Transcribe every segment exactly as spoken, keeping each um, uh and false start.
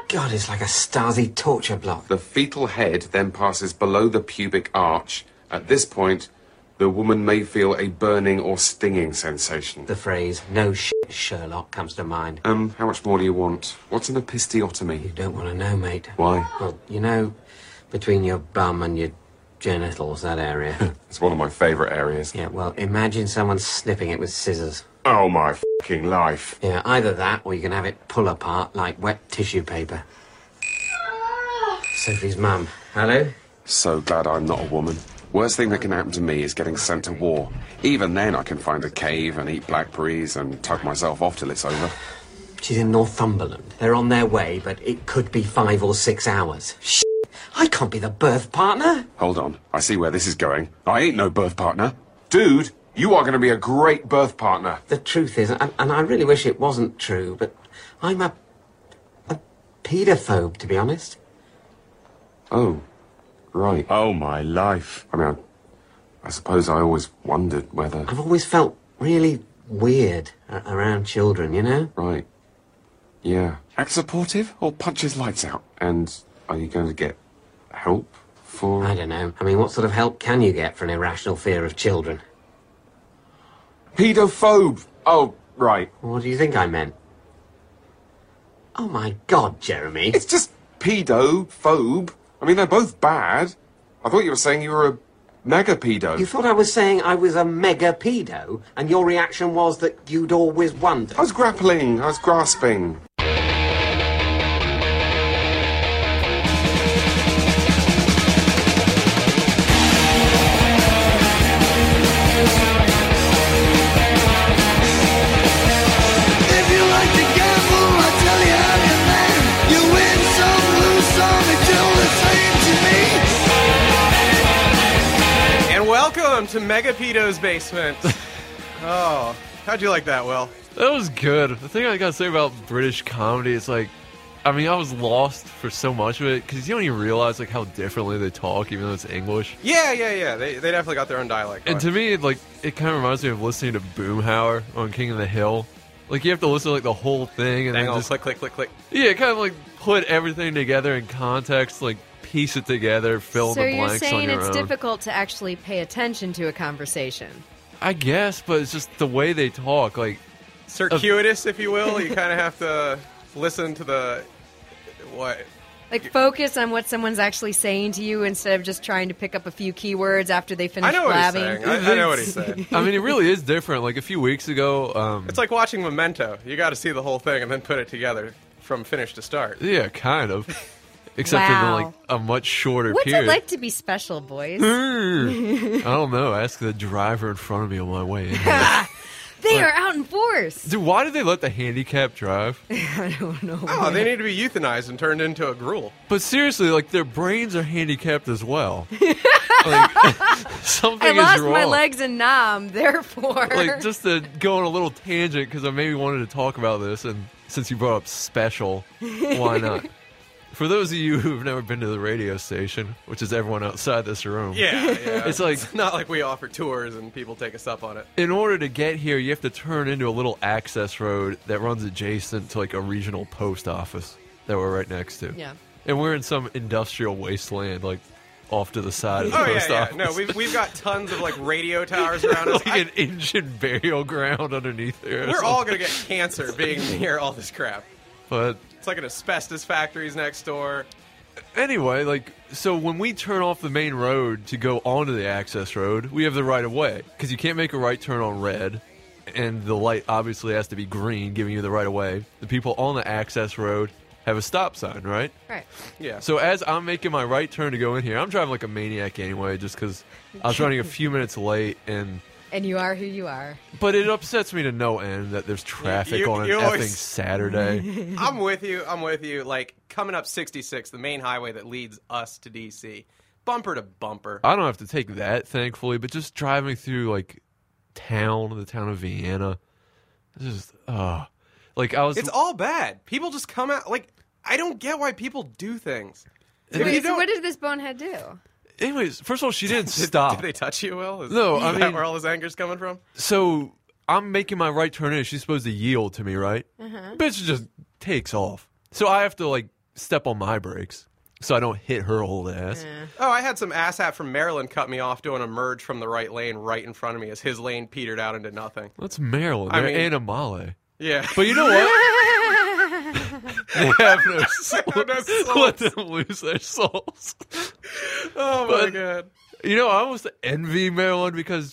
God, it's like a Stasi torture block. The fetal head then passes below the pubic arch. At this point, the woman may feel a burning or stinging sensation. The phrase, no shit, Sherlock, comes to mind. Um, how much more do you want? What's an episiotomy? You don't want to know, mate. Why? Well, you know, between your bum and your genitals, that area. It's one of my favourite areas. Yeah, well, imagine someone snipping it with scissors. Oh, my fucking life. Yeah, either that, or you can have it pull apart like wet tissue paper. Sophie's mum. Hello? So glad I'm not a woman. Worst thing that can happen to me is getting sent to war. Even then, I can find a cave and eat blackberries and tug myself off till it's over. She's in Northumberland. They're on their way, but it could be five or six hours. Shit! I can't be the birth partner. Hold on. I see where this is going. I ain't no birth partner. Dude, you are going to be a great birth partner. The truth is, and, and I really wish it wasn't true, but I'm a... a paedophobe, to be honest. Oh. Right. Oh, my life. I mean, I, I suppose I always wondered whether... I've always felt really weird a- around children, you know? Right. Yeah. Act supportive or punch his lights out? And are you going to get help for... I don't know. I mean, what sort of help can you get for an irrational fear of children? Pedophobe. Oh, right. What do you think I meant? Oh, my God, Jeremy. It's just pedophobe. I mean, they're both bad. I thought you were saying you were a mega pedo. You thought I was saying I was a mega pedo, and your reaction was that you'd always wondered. I was grappling. I was grasping. To Mega Pedo's basement. Oh, how'd you like that, Will? That was good. The thing I gotta say about British comedy is like, I mean, I was lost for so much of it because you don't even realize like how differently they talk, even though it's English. Yeah, yeah, yeah. They they definitely got their own dialect. And to me, like, it kind of reminds me of listening to Boomhauer on King of the Hill. Like, you have to listen to like the whole thing and Hang then on, just click, click, click, click. Yeah, kind of like put everything together in context, like piece it together, fill so the blanks on your own. So you're saying it's difficult to actually pay attention to a conversation? I guess, but it's just the way they talk, like... Circuitous, uh, if you will. You kind of have to listen to the... What? Like, focus on what someone's actually saying to you instead of just trying to pick up a few keywords after they finish I know blabbing. What he's saying. I, I know what he's saying. I mean, it really is different. Like, a few weeks ago... Um, it's like watching Memento. You got to see the whole thing and then put it together from finish to start. Yeah, kind of. Except wow. in like a much shorter What's period. What's it like to be special, boys? I don't know. Ask the driver in front of me on my way in. They like, are out in force. Dude, why did they let the handicap drive? I don't know. Oh, they need to be euthanized and turned into a gruel. But seriously, like, their brains are handicapped as well. Like, something I lost is wrong. my legs in Nam, therefore. Like, just to go on a little tangent, because I maybe wanted to talk about this, and since you brought up special, why not? For those of you who've never been to the radio station, which is everyone outside this room. Yeah, yeah. It's like... It's not like we offer tours and people take us up on it. In order to get here, you have to turn into a little access road that runs adjacent to, like, a regional post office that we're right next to. Yeah. And we're in some industrial wasteland, like, off to the side of the oh, post yeah, office. Yeah. No, we've, we've got tons of, like, radio towers around us. Like I, an engine burial ground underneath there. We're all going to get cancer being near all this crap. But... It's like an asbestos factories next door. Anyway, like, so when we turn off the main road to go onto the access road, we have the right of way. Because you can't make a right turn on red, and the light obviously has to be green, giving you the right of way. The people on the access road have a stop sign, right? Right. Yeah. So as I'm making my right turn to go in here, I'm driving like a maniac anyway, just because I was running a few minutes late, and... And you are who you are. But it upsets me to no end that there's traffic you, on an you effing always... Saturday. I'm with you. I'm with you. Like, coming up sixty-six, the main highway that leads us to D C, bumper to bumper. I don't have to take that, thankfully, but just driving through, like, town, the town of Vienna, it's just, uh, like, I was... It's all bad. People just come out, like, I don't get why people do things. Wait, so what did this bonehead do? Anyways, first of all, she didn't did, stop. Did they touch you, Will? Is, no, is I that mean... where all his anger's coming from? So, I'm making my right turn in. She's supposed to yield to me, right? Uh-huh. Bitch just takes off. So I have to, like, step on my brakes so I don't hit her old ass. Yeah. Oh, I had some asshat from Maryland cut me off doing a merge from the right lane right in front of me as his lane petered out into nothing. That's Maryland. I They're mean- animale. Yeah. But you know what? They have no soul. no souls. Let them lose their souls. Oh, my But- God. You know, I almost envy Maryland because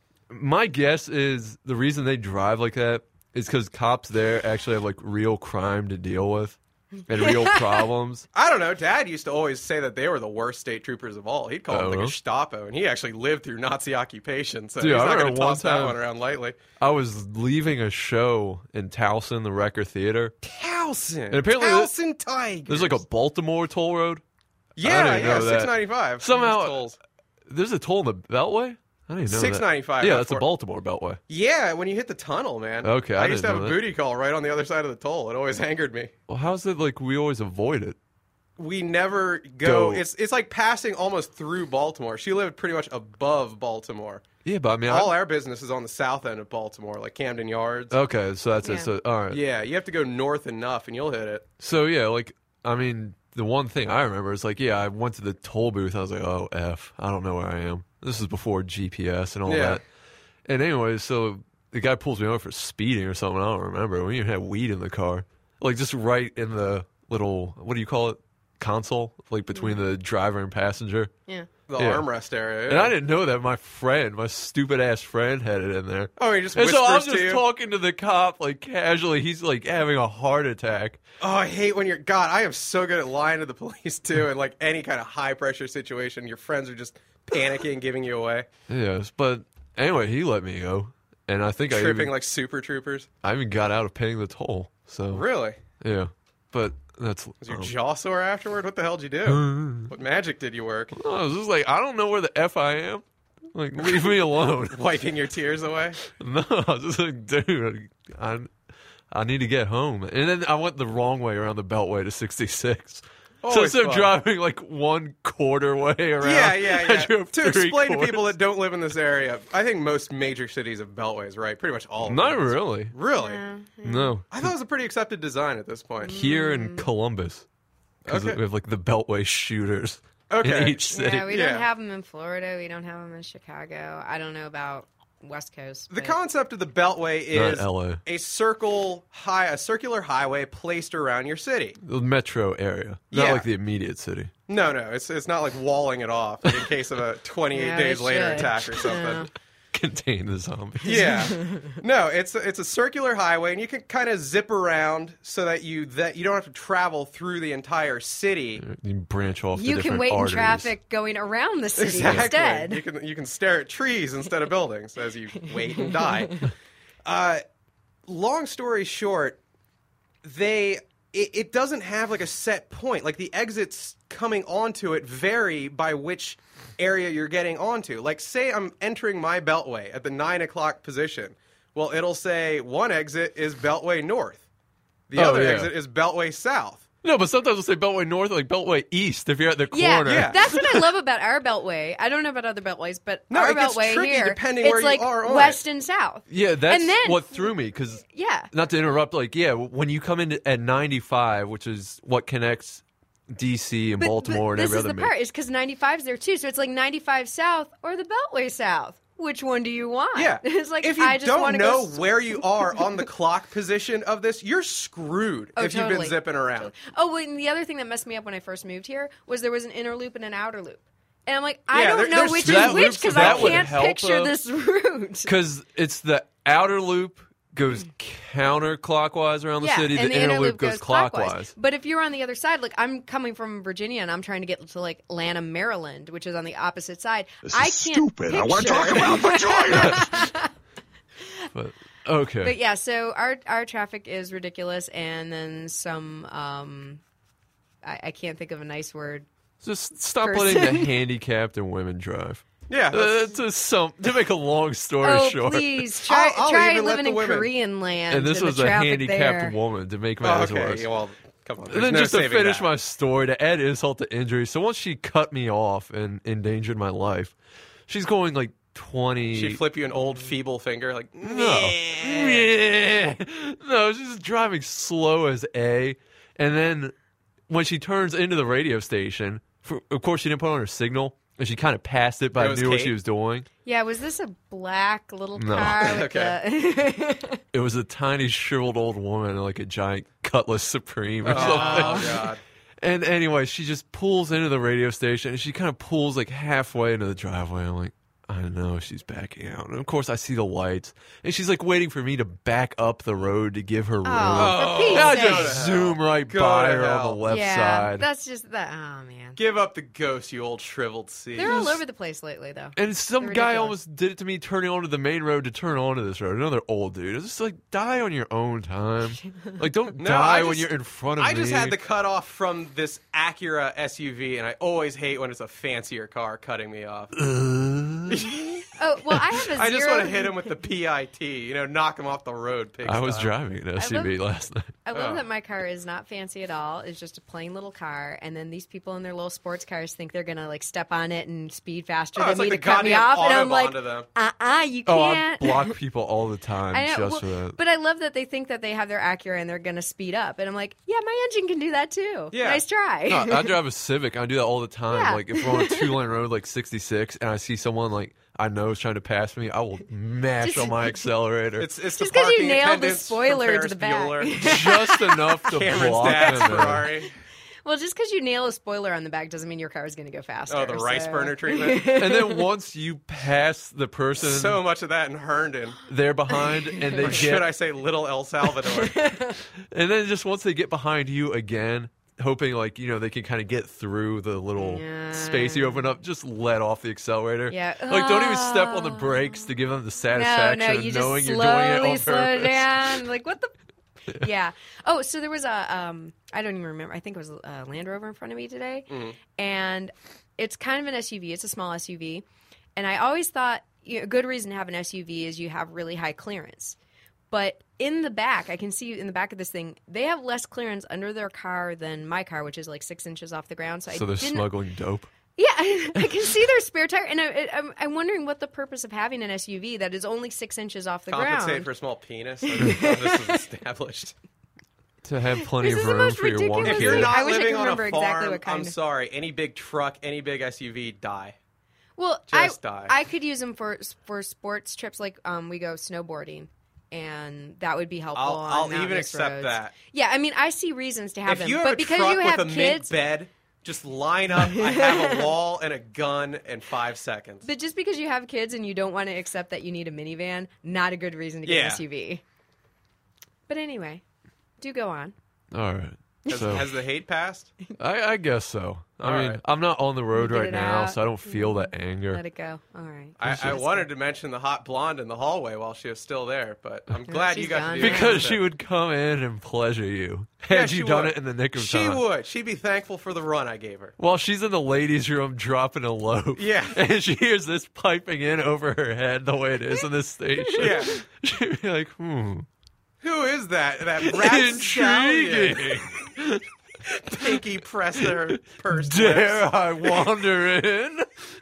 my guess is the reason they drive like that is because cops there actually have like real crime to deal with and real problems. I don't know. Dad used to always say that they were the worst state troopers of all. He'd call them the Oh. Gestapo, and he actually lived through Nazi occupation, so Dude, he's I not going remember to one toss that time- one around lightly. I was leaving a show in Towson, the Wrecker Theater. Towson. And apparently Towson Tigers. There's like a Baltimore toll road. yeah, didn't yeah, know that. six ninety-five. Somehow- Tolls. There's a toll in the Beltway? I didn't know six ninety-five. that. Yeah, not that's a four- Baltimore Beltway. Yeah, when you hit the tunnel, man. Okay, I I, used to didn't have a know that. booty call right on the other side of the toll. It always angered me. Well, how's it like we always avoid it? We never Go. go. It's it's like passing almost through Baltimore. She lived pretty much above Baltimore. Yeah, but I mean, All I, our business is on the south end of Baltimore, like Camden Yards. okay, so that's Yeah. it. So all right. Yeah, you have to go north enough, and you'll hit it. So yeah, like I mean, the one thing I remember is like, yeah, I went to the toll booth. I was like, oh f, I don't know where I am. This is before G P S and all Yeah. that. And anyway, so the guy pulls me over for speeding or something. I don't remember. We even had weed in the car, like just right in the little what do you call it console, like between the driver and passenger. Yeah. The Yeah. armrest area. And I didn't know that my friend, my stupid ass friend, had it in there. Oh, he just And whispers so I'm to just you. talking to the cop like casually. He's like having a heart attack. Oh, I hate when you're. God, I am so good at lying to the police too, in like any kind of high pressure situation. Your friends are just panicking, giving you away, Yes, but anyway, he let me go, and I think I tripping even, like super troopers. I even got out of paying the toll. So Really? yeah, but that's. Was your um, jaw sore afterward? What the hell did you do? What magic did you work? I was just like, I don't know where the f I am. Like, leave me alone. Wiping your tears away? No, I was just like, dude, I, I need to get home. And then I went the wrong way around the Beltway to sixty-six. So Always instead of fun. driving like one quarter way around, Yeah, yeah, I yeah. drove To three explain to quarters. people that don't live in this area, I think most major cities have beltways, right? Pretty much all of Not them. really. Really? No. I thought it was a pretty accepted design at this point. Here in Columbus. Because Okay. we have like the Beltway shooters Okay. in each city. Yeah, we Yeah. don't have them in Florida. We don't have them in Chicago. I don't know about West Coast. The but- concept of the beltway Not is L A. a circle high, a circular highway placed around your city. The metro area. Not Yeah. like the immediate city. No, no, it's it's not like walling it off in case of a twenty-eight Yeah, days it later should. attack or something. Yeah. Contain the zombies. Yeah, no, it's a, it's a circular highway, and you can kind of zip around so that you that you don't have to travel through the entire city. You branch off to You can different wait arteries. in traffic going around the city Exactly. instead. You can you can stare at trees instead of buildings as you wait and die. Uh, long story short, they it, it doesn't have like a set point. Like the exits coming onto it vary by which area you're getting onto. Like say I'm entering my beltway at the nine o'clock position. Well, it'll say one exit is Beltway North. The Oh, other yeah. exit is Beltway South. No, but sometimes we'll say Beltway North, like Beltway East if you're at the Yeah, corner. Yeah. that's what I love about our beltway. I don't know about other beltways, but No, our it gets beltway tricky here, depending it's where you like are on west it. and south. Yeah, that's And then- what threw me because Yeah, not to interrupt, like yeah, when you come in at ninety-five, which is what connects D C and but Baltimore and th- every this is other the ma- part is because ninety-five's there too, so it's like ninety-five south or the beltway south. Which one do you want? Yeah. it's like if you I just don't want to know go. where you are on the clock position of this, you're screwed Oh, if you've been totally. zipping around. Oh, well, and the other thing that messed me up when I first moved here was there was an inner loop and an outer loop. And I'm like, I Yeah, don't there- know there's which two is which loops because of I that would can't help, picture though. this route. Because it's the outer loop goes counterclockwise around the Yeah, city, and the inner loop goes goes clockwise. But if you're on the other side, like I'm coming from Virginia and I'm trying to get to like Lanham, Maryland, which is on the opposite side. This I is can't stupid. I want to talk picture- about vagina. But okay. But yeah, so our our traffic is ridiculous, and then some. Um, I, I can't think of a nice word. Just stop person. letting the handicapped and women drive. Yeah, Uh, that's- to some to make a long story Oh short. please, try I'll- I'll try even let living the in women- Korean land. And this to was the a traffic handicapped there. woman to make oh, matters okay. worse. yeah, well, come on. And then there's no just to saving finish that. my story, to add insult to injury, so once she cut me off and endangered my life, she's going like twenty. She'd flip you an old feeble finger, like No. Yeah. No, she's just driving slow as A. And then when she turns into the radio station, for, of course she didn't put on her signal, and she kind of passed it, but It I was knew what Kate? she was doing. Yeah, was this a black little No. car? With Okay. the... It was a tiny, shriveled old woman, like a giant Cutlass Supreme or Oh, something. God. And anyway, she just pulls into the radio station, and she kind of pulls like halfway into the driveway. I'm like, I know she's backing out. And of course, I see the lights, and she's like waiting for me to back up the road to give her room. Oh, for Pete's and I sake. just zoom right Go by to her on hell. the left yeah, side. that's just that. Oh man, Give up the ghost, you old shriveled seed. they're all over the place lately, though. And some They're guy ridiculous. almost did it to me turning onto the main road to turn onto this road. Another old dude. It's just like, die on your own time. Like, don't No, die I when just- you're in front of I me. just had the cut off from this Acura S U V, and I always hate when it's a fancier car cutting me off. Oh well, I have a I just zero. want to him with the P I T, you know, knock him off the road. Pig I was style. driving an S U V last night. I love Oh. that my car is not fancy at all. It's just a plain little car, and then these people in their little sports cars think they're gonna like step on it and speed faster Oh, than it's me like to the cut me goddamn off, and I'm Autobahn like, to them. uh, uh you Oh, I can't. block people all the time I know, just well, for that. but I love that they think that they have their Acura and they're gonna speed up, and I'm like, yeah, my engine can do that too. Yeah. Nice try. No, I drive a Civic. I do that all the time. Yeah. Like if we're on a two lane road like sixty-six and I see someone like I know is trying to pass me, I will mash Just- on my accelerator It's it's Just the 'cause you parking nailed the attendants from spoiler to Ferris the back. Bueller. just enough to Cameron's block dad's them in. Ferrari. Well, just because you nail a spoiler on the back doesn't mean your car is gonna go faster. Oh, the rice so- burner treatment. And then once you pass the person So much of that in Herndon. they're behind and they Or should get I say Little El Salvador? and then just once they get behind you again, hoping like, you know, they can kind of get through the little Yeah. space you open up, just let off the accelerator. Yeah. Like don't even step on the brakes to give them the No, satisfaction no, of you knowing just you're doing it slowly on slow purpose. down. Like what the? Yeah. Oh, so there was a um, I don't even remember. I think it was a Land Rover in front of me today, and it's kind of an S U V. It's a small S U V, and I always thought you know, a good reason to have an S U V is you have really high clearance. But in the back, I can see in the back of this thing, they have less clearance under their car than my car, which is like six inches off the ground. So, So I they're didn't, smuggling dope. Yeah, I, I can see their spare tire, and I, I'm, I'm wondering what the purpose of having an S U V that is only six inches off the Compensate ground. for a small penis. I didn't know this was established. To have plenty This of is the room most for your one ridiculous If kid. you're thing. not I wish I living could on remember a exactly farm, what kind I'm of- sorry. Any big truck, any big S U V, die. Well, I, Just die. I could use them for for sports trips, like um, we go snowboarding, and that would be helpful. I'll, on I'll even mountainous accept roads. that. Yeah, I mean, I see reasons to have If them, you have but a because truck you have with a kids, mink bed, just line up. I have a wall and a gun in five seconds. but just because you have kids and you don't want to accept that you need a minivan, not a good reason to get Yeah. an S U V. But anyway, do go on. All right. Has, So has the hate passed? I, I guess so. I All mean, right. I'm not on the road Get right it now, out. so I don't feel that anger. Let it go. All right. I, I wanted to mention the hot blonde in the hallway while she was still there, but I'm glad you she's got gone to do now. it Because instead. she would come in and pleasure you. Yeah, Had she you done would. it in the nick of She time. would. She'd be thankful for the run I gave her. While she's in the ladies' room dropping a loaf. Yeah. And she hears this piping in over her head the way it is in this station. Yeah. She'd be like, hmm. Who is that? That rapscallion. Intriguing. Pinky pressed her purse. Dare I wander in?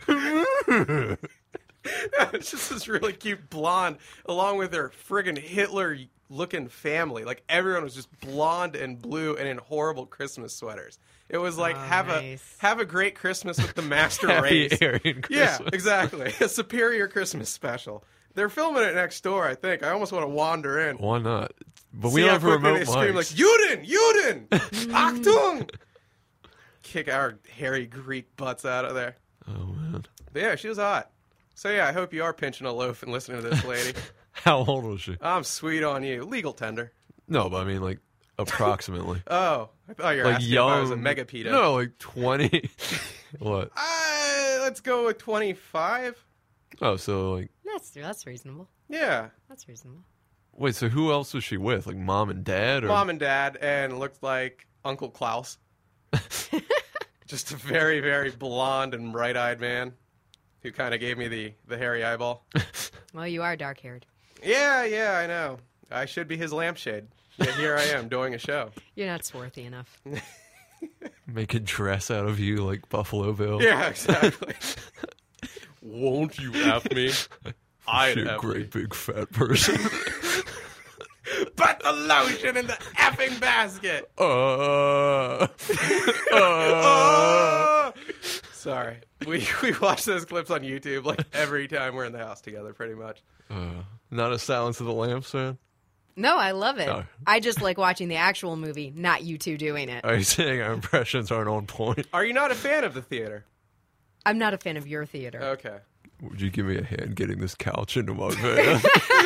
It's just this really cute blonde, along with her friggin' Hitler-looking family. Like everyone was just blonde and blue and in horrible Christmas sweaters. It was like Oh, have nice. a have a great Christmas with the master Happy race. Aryan Yeah, Christmas. exactly. A superior Christmas special. They're filming it next door, I think. I almost want to wander in. Why not? But we See don't how have quickly remote they scream mics. like, Juden! Juden! Achtung! Kick our hairy Greek butts out of there. Oh, man. But yeah, she was hot. So yeah, I hope you are pinching a loaf and listening to this lady. How old was she? I'm sweet on you. Legal tender. No, but I mean, like, approximately. Oh, I thought you were like asking young. if I was a megapeta. No, like twenty. What? Uh, let's go with twenty-five. Oh, so, like, That's that's reasonable. Yeah. That's reasonable. wait, so who else was she with? Like, mom and dad? Or? Mom and dad, and looked like Uncle Klaus. Just a very, very blonde and bright-eyed man who kind of gave me the, the hairy eyeball. Well, you are dark haired. Yeah, yeah, I know. I should be his lampshade. Yet here I am doing a show. You're not swarthy enough. Make a dress out of you like Buffalo Bill. Yeah, exactly. Won't you F me? I'd You're a F great me. big fat person. Put the lotion in the effing basket. uh, Oh! Sorry. We we watch those clips on YouTube like every time we're in the house together, pretty much. Uh, not a Silence of the Lambs fan? No, I love it. Oh. I just like watching the actual movie, not you two doing it. Are you saying our impressions aren't on point? Are you not a fan of the theater? I'm not a fan of your theater. Okay. Would you give me a hand getting this couch into my van?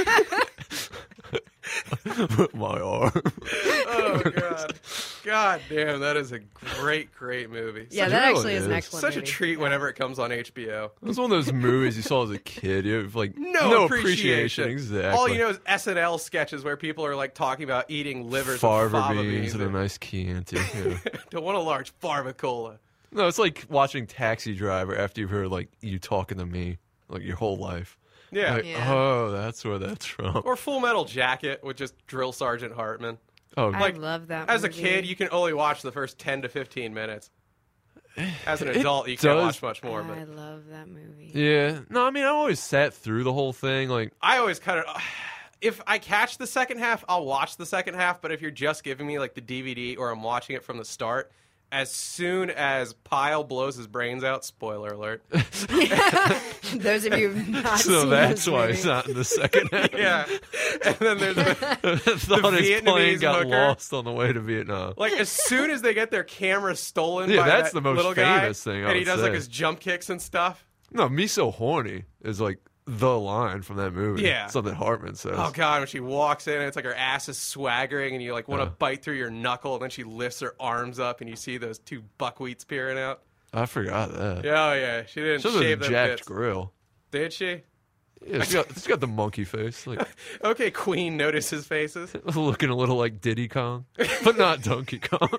With my arm. Oh, God. God damn, that is a great, great movie. Yeah, Such that a- actually is an is. excellent Such movie. a treat whenever it comes on H B O. It was one of those movies you saw as a kid. You have like No, no appreciation. Exactly. All you know is S N L sketches where people are like talking about eating livers Farva with fava beans beans. and a nice Chianti. Yeah. Don't want a large Farva cola. No, it's like watching Taxi Driver after you've heard like you talking to me like your whole life. Yeah. Like, Yeah. oh, that's where that's from. Or Full Metal Jacket with just Drill Sergeant Hartman. Oh, I like, love that As a movie. kid, you can only watch the first ten to fifteen minutes. As an It adult, you can't does- watch much more. I But love that movie. yeah. No, I mean I always sat through the whole thing. Like, I always kind of, if I catch the second half, I'll watch the second half. But if you're just giving me like the D V D or I'm watching it from the start, as soon as Pyle blows his brains out, spoiler alert. Those of you who've not so seen that's this why movie. it's not in the second half. Yeah, and then there's the, Thought his Vietnamese plane got hooker. lost on the way to Vietnam. like as soon as they get their camera stolen. Yeah, by that's that the most little guy, famous thing I and he would does like say. his jump kicks and stuff. No, me so horny is like the line from that movie. Yeah. Something Hartman says. Oh god, when she walks in, it's like her ass is swaggering, and you like want to Uh. bite through your knuckle, and then she lifts her arms up, and you see those two buckwheats peering out. I forgot that. Yeah, oh yeah, she didn't She has shave a them jacked bits. grill. Did she? Yeah, she's got, she's got the monkey face. Like, Okay, Queen notices faces. looking a little like Diddy Kong, but not Donkey Kong.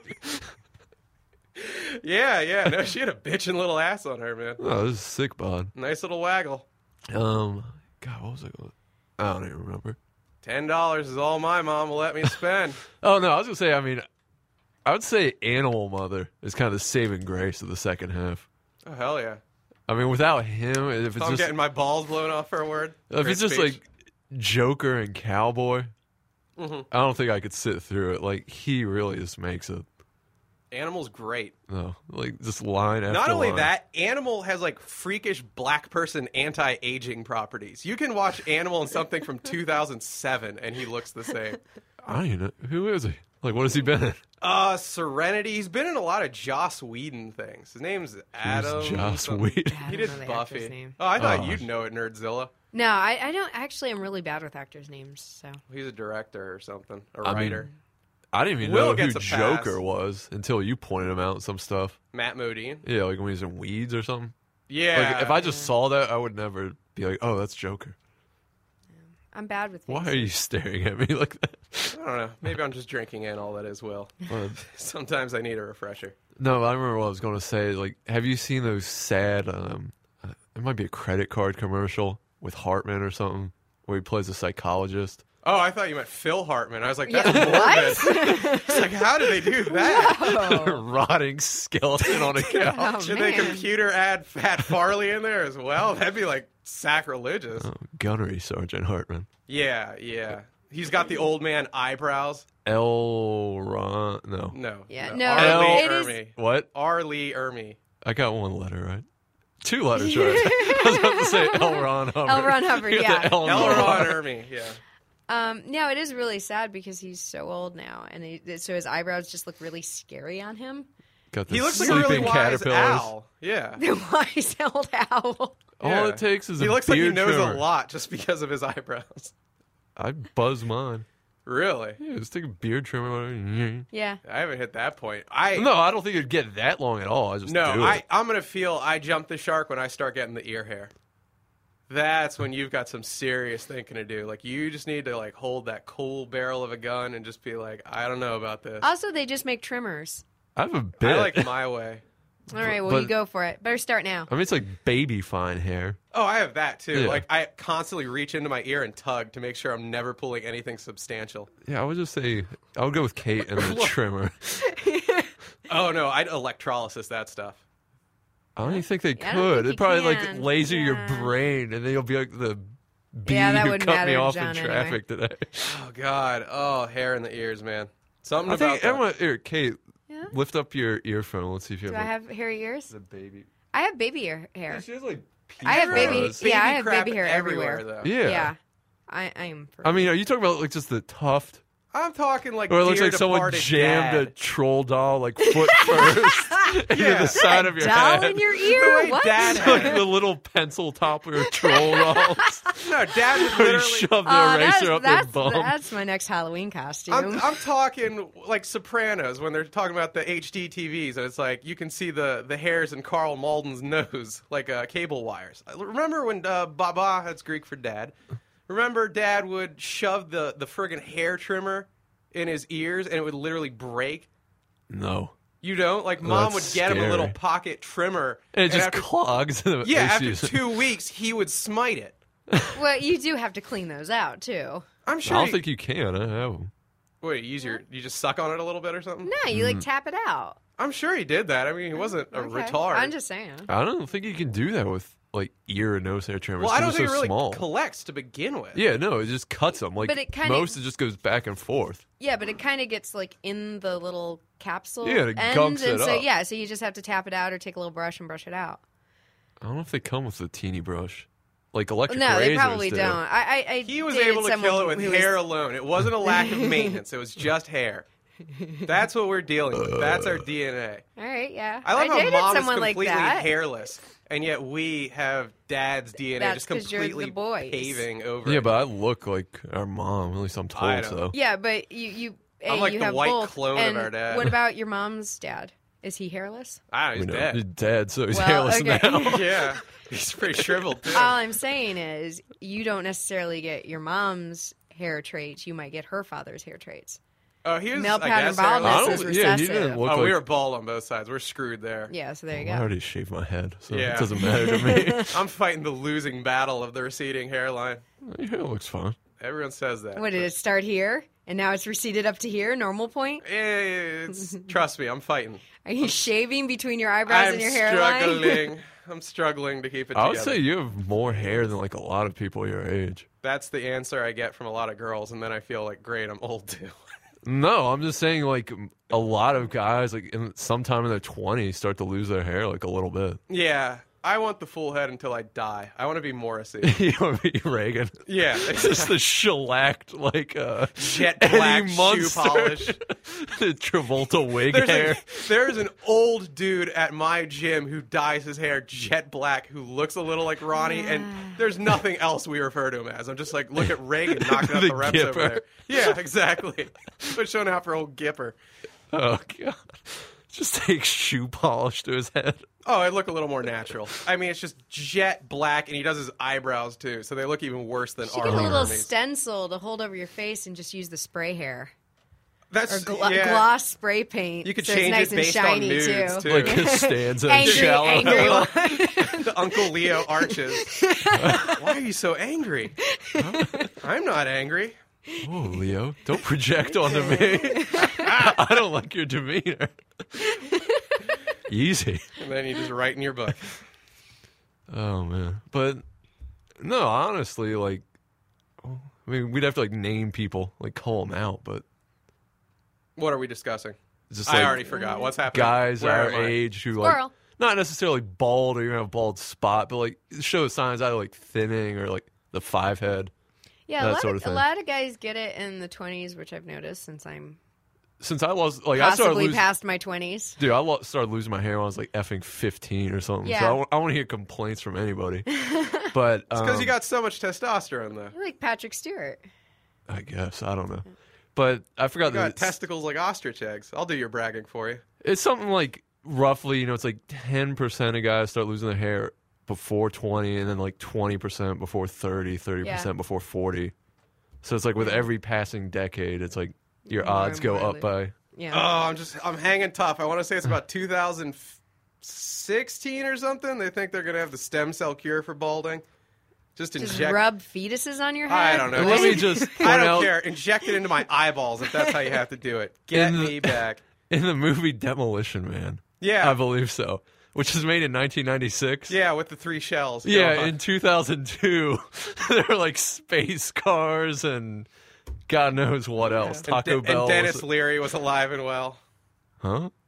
Yeah, yeah. No, she had a bitchin' little ass on her, man. Oh, this is sick, bod. Nice little waggle. Um, God, what was I going? I don't even remember. Ten dollars is all my mom will let me spend. Oh no, I was gonna say. I mean, I would say Animal Mother is kind of the saving grace of the second half. Oh hell yeah! I mean, without him, if it's I'm just getting my balls blown off for a word. if Great it's just speech. like Joker and Cowboy, Mm-hmm. I don't think I could sit through it. Like he really just makes it. Animal's great. No, like just line after Not only line. that, Animal has like freakish black person anti-aging properties. You can watch Animal in something from two thousand seven, and he looks the same. I don't even know who is he. Like, what has he been in? Uh, Serenity. He's been in a lot of Joss Whedon things. His name's Adam. Joss something. Whedon? I He don't did know the Buffy. actor's name. Oh, I thought Oh. you'd know it, Nerdzilla. No, I, I don't actually. I'm really bad with actors' names. So He's a director or something, a I mean, writer. I didn't even Will know who gets a pass. Joker was until you pointed him out in some stuff. Matt Modine. Yeah, like when he was in Weeds or something. Yeah. Like if I just saw that, I would never be like, "Oh, that's Joker." I'm bad with. Why faces. are you staring at me like that? I don't know. Maybe I'm just drinking in all that is Will. Uh, Sometimes I need a refresher. no, I remember what I was going to say. Like, have you seen those sad? Um, uh, it might be a credit card commercial with Hartman or something, where he plays a psychologist. Oh, I thought you meant Phil Hartman. I was like, Yeah, that's what? morbid. It's like, how did they do that? Oh, Rotting skeleton on a couch. oh Should they man. computer add Fat Farley in there as well? That'd be like sacrilegious. Oh, gunnery Sergeant Hartman. Yeah, yeah. He's got the old man eyebrows. L. Ron. No. No. Yeah, no. no, R. Lee it is- Ermey. What? R. Lee Ermey. I got one letter right. Two letters right. I was about to say L. Ron Hubbard. L. Ron Hubbard, You got yeah. the L. L. Ron. Ron Ermey. Yeah. Um, no, it is really sad because he's so old now, and he, so his eyebrows just look really scary on him. Got the He looks like a sleeping really wise caterpillars. owl. Yeah. The wise old owl. All Yeah. it takes is He a looks like he beard knows trimmer. a lot just because of his eyebrows. I buzz mine. Really? Yeah, just take a beard trimmer. Yeah. I haven't hit that point. I No, I don't think it'd get that long at all. I just No, do I, it. I'm going to feel I jump the shark when I start getting the ear hair. That's when you've got some serious thinking to do. Like, you just need to, like, hold that cool barrel of a gun and just be like, I don't know about this. Also, they just make trimmers. I have a bit. I like my way. All right, well, But- you go for it. Better start now. I mean, it's like baby fine hair. Oh, I have that, too. Yeah. Like, I constantly reach into my ear and tug to make sure I'm never pulling anything substantial. Yeah, I would just say I would go with Kate and the trimmer. Oh, no, I'd electrolysis that stuff. I don't even think they I don't think could. you It'd probably can. like laser your Yeah. brain, and then you'll be like the bee Yeah, that who wouldn't cut matter me to off John in anyway. traffic today. Oh, God. Oh, hair in the ears, man. Something I about think that. everyone, here, Kate, Yeah? Lift up your earphone. Let's see if you Do have, I like, have hairy ears? the baby. I have baby ear hair. She has like. I have baby. Pinchos. Yeah, I have crap baby hair everywhere, everywhere. though. Yeah. Yeah. I, I am. I mean, are you talking about like just the tuft? I'm talking like Or it looks dear like someone departed jammed dad. a troll doll like foot first into Yeah. the side of your doll head. in your The ear? way What? Dad It's had like it. the little pencil topper troll dolls. No, Dad would Where you literally. shove the Uh, eraser that's, up that's, their bum. that's my next Halloween costume. I'm, I'm talking like Sopranos when they're talking about the H D T Vs, and it's like you can see the, the hairs in Carl Malden's nose, like uh, cable wires. Remember when uh, Baba, that's Greek for dad, remember Dad would shove the, the friggin' hair trimmer in his ears, and it would literally break? No. You don't? Like, Mom would That's get him a little scary. pocket trimmer. And it just after, clogs. The Yeah, after issues. two weeks, he would smite it. Well, you do have to clean those out too. I'm I sure don't he- think you can. I have. Wait, you use your you just suck on it a little bit or something? No, you like tap it out. I'm sure he did that. I mean, he wasn't a Okay. retard. I'm just saying. I don't think you can do that with like ear and nose hair trimmers. well, I don't 'cause think they're it so really small. collects to begin with. Yeah, no, it just cuts them. Like But it kinda- most, it just goes back and forth. Yeah, but it kind of gets like in the little capsule. Yeah, it end, gunks and it so up. yeah, so you just have to tap it out or take a little brush and brush it out. I don't know if they come with a teeny brush, like electric No, they razors probably do. don't. I, I, I He was dated able to someone kill it with who was- hair alone. It wasn't a lack of maintenance. It was just hair. That's what we're dealing with. That's our D N A. All right, yeah. I love how dated Mom is someone like completely that. hairless, and yet we have Dad's D N A That's just 'cause you're the completely boys. paving over. Yeah, it. but I look like our mom. At least I'm told I don't. so. Yeah, but you you A, I'm like you the have white both. clone of and our dad. What about your mom's dad? Is he hairless? I don't We know. know. He's He's dead. dead, so he's Well, hairless okay. now. Yeah, he's pretty shriveled too. All I'm saying is you don't necessarily get your mom's hair traits. You might get her father's hair traits. Oh, he was Male I pattern guess, baldness hairless. I is don't- yeah, he recessive. didn't look Oh, like. we were bald on both sides. We're screwed there. Yeah, so there you I go. already shaved my head, so Yeah. it doesn't matter to me. I'm fighting the losing battle of the receding hairline. Your hair looks fine. Everyone says that. What did it start here and now it's receded up to here, normal point? Eh, It's, trust me, I'm fighting. Are you shaving between your eyebrows I'm and your hairline? struggling. I'm struggling to keep it I together. would say you have more hair than like a lot of people your age. That's the answer I get from a lot of girls, and then I feel like, great, I'm old too. No, I'm just saying like a lot of guys like in, sometime in their twenties start to lose their hair like a little bit. Yeah, I want the full head until I die. I want to be Morrissey. You want to be Reagan? Yeah, It's just the shellacked like uh, jet black Eddie shoe Munster. polish. the Travolta wig There's, hair. a, there's an old dude at my gym who dyes his hair jet black who looks a little like Ronnie, and there's nothing else we refer to him as. I'm just like, look at Reagan knocking out The the reps over Gipper. there. Yeah, exactly. We're showing out for old Gipper. Oh god, just take shoe polish to his head. Oh, it look a little more natural. I mean, it's just jet black, and he does his eyebrows too, so they look even worse than You our get a little Hermes. stencil to hold over your face and just use the spray hair That's or glo- yeah. gloss spray paint. You could so change it's nice it based and on shiny nudes too. too. Like Costanza and Angry, shallow. angry one. The Uncle Leo arches. Why are you so angry? I'm not angry. Oh, Leo, don't project onto me. I don't like your demeanor. Easy. And then you just write in your book. Oh man, but no, honestly, like, I mean, we'd have to like name people, like call them out, but What are we discussing? it's just I like already forgot. What's happening? guys Where our am I? age who like Squirrel. not necessarily bald or even have a bald spot, but like show signs either like thinning or like the five head. Yeah, That a lot, sort of, of a thing. lot of guys get it in the twenties, which I've noticed since I'm Since I lost, like I started possibly losing, past my twenties. dude, I lo- started losing my hair when I was like effing fifteen or something. Yeah. So I, w- I want to hear complaints from anybody. But um, Because you got so much testosterone, though. I like Patrick Stewart. I guess I don't know, but I forgot You that got it's, testicles like ostrich eggs. I'll do your bragging for you. it's something like roughly, you know, it's like ten percent of guys start losing their hair before twenty, and then like twenty percent before thirty, thirty percent Yeah. before forty. So it's like with every passing decade, it's like your More odds and go more up by. Yeah. Oh, I'm just, I'm hanging tough. I want to say it's about two thousand sixteen or something. They think they're going to have the stem cell cure for balding. Just Just inject. rub fetuses on your head. I don't know. And let me just point I don't out care. Inject it into my eyeballs if that's how you have to do it. Get In the- me back. in the movie Demolition Man. Yeah. I believe so, which was made in nineteen ninety-six. Yeah, with the three shells. Go Yeah, on. in two thousand two, there were like space cars and God knows what else. And Taco De- Bell. And Dennis was- Leary was alive and well. huh?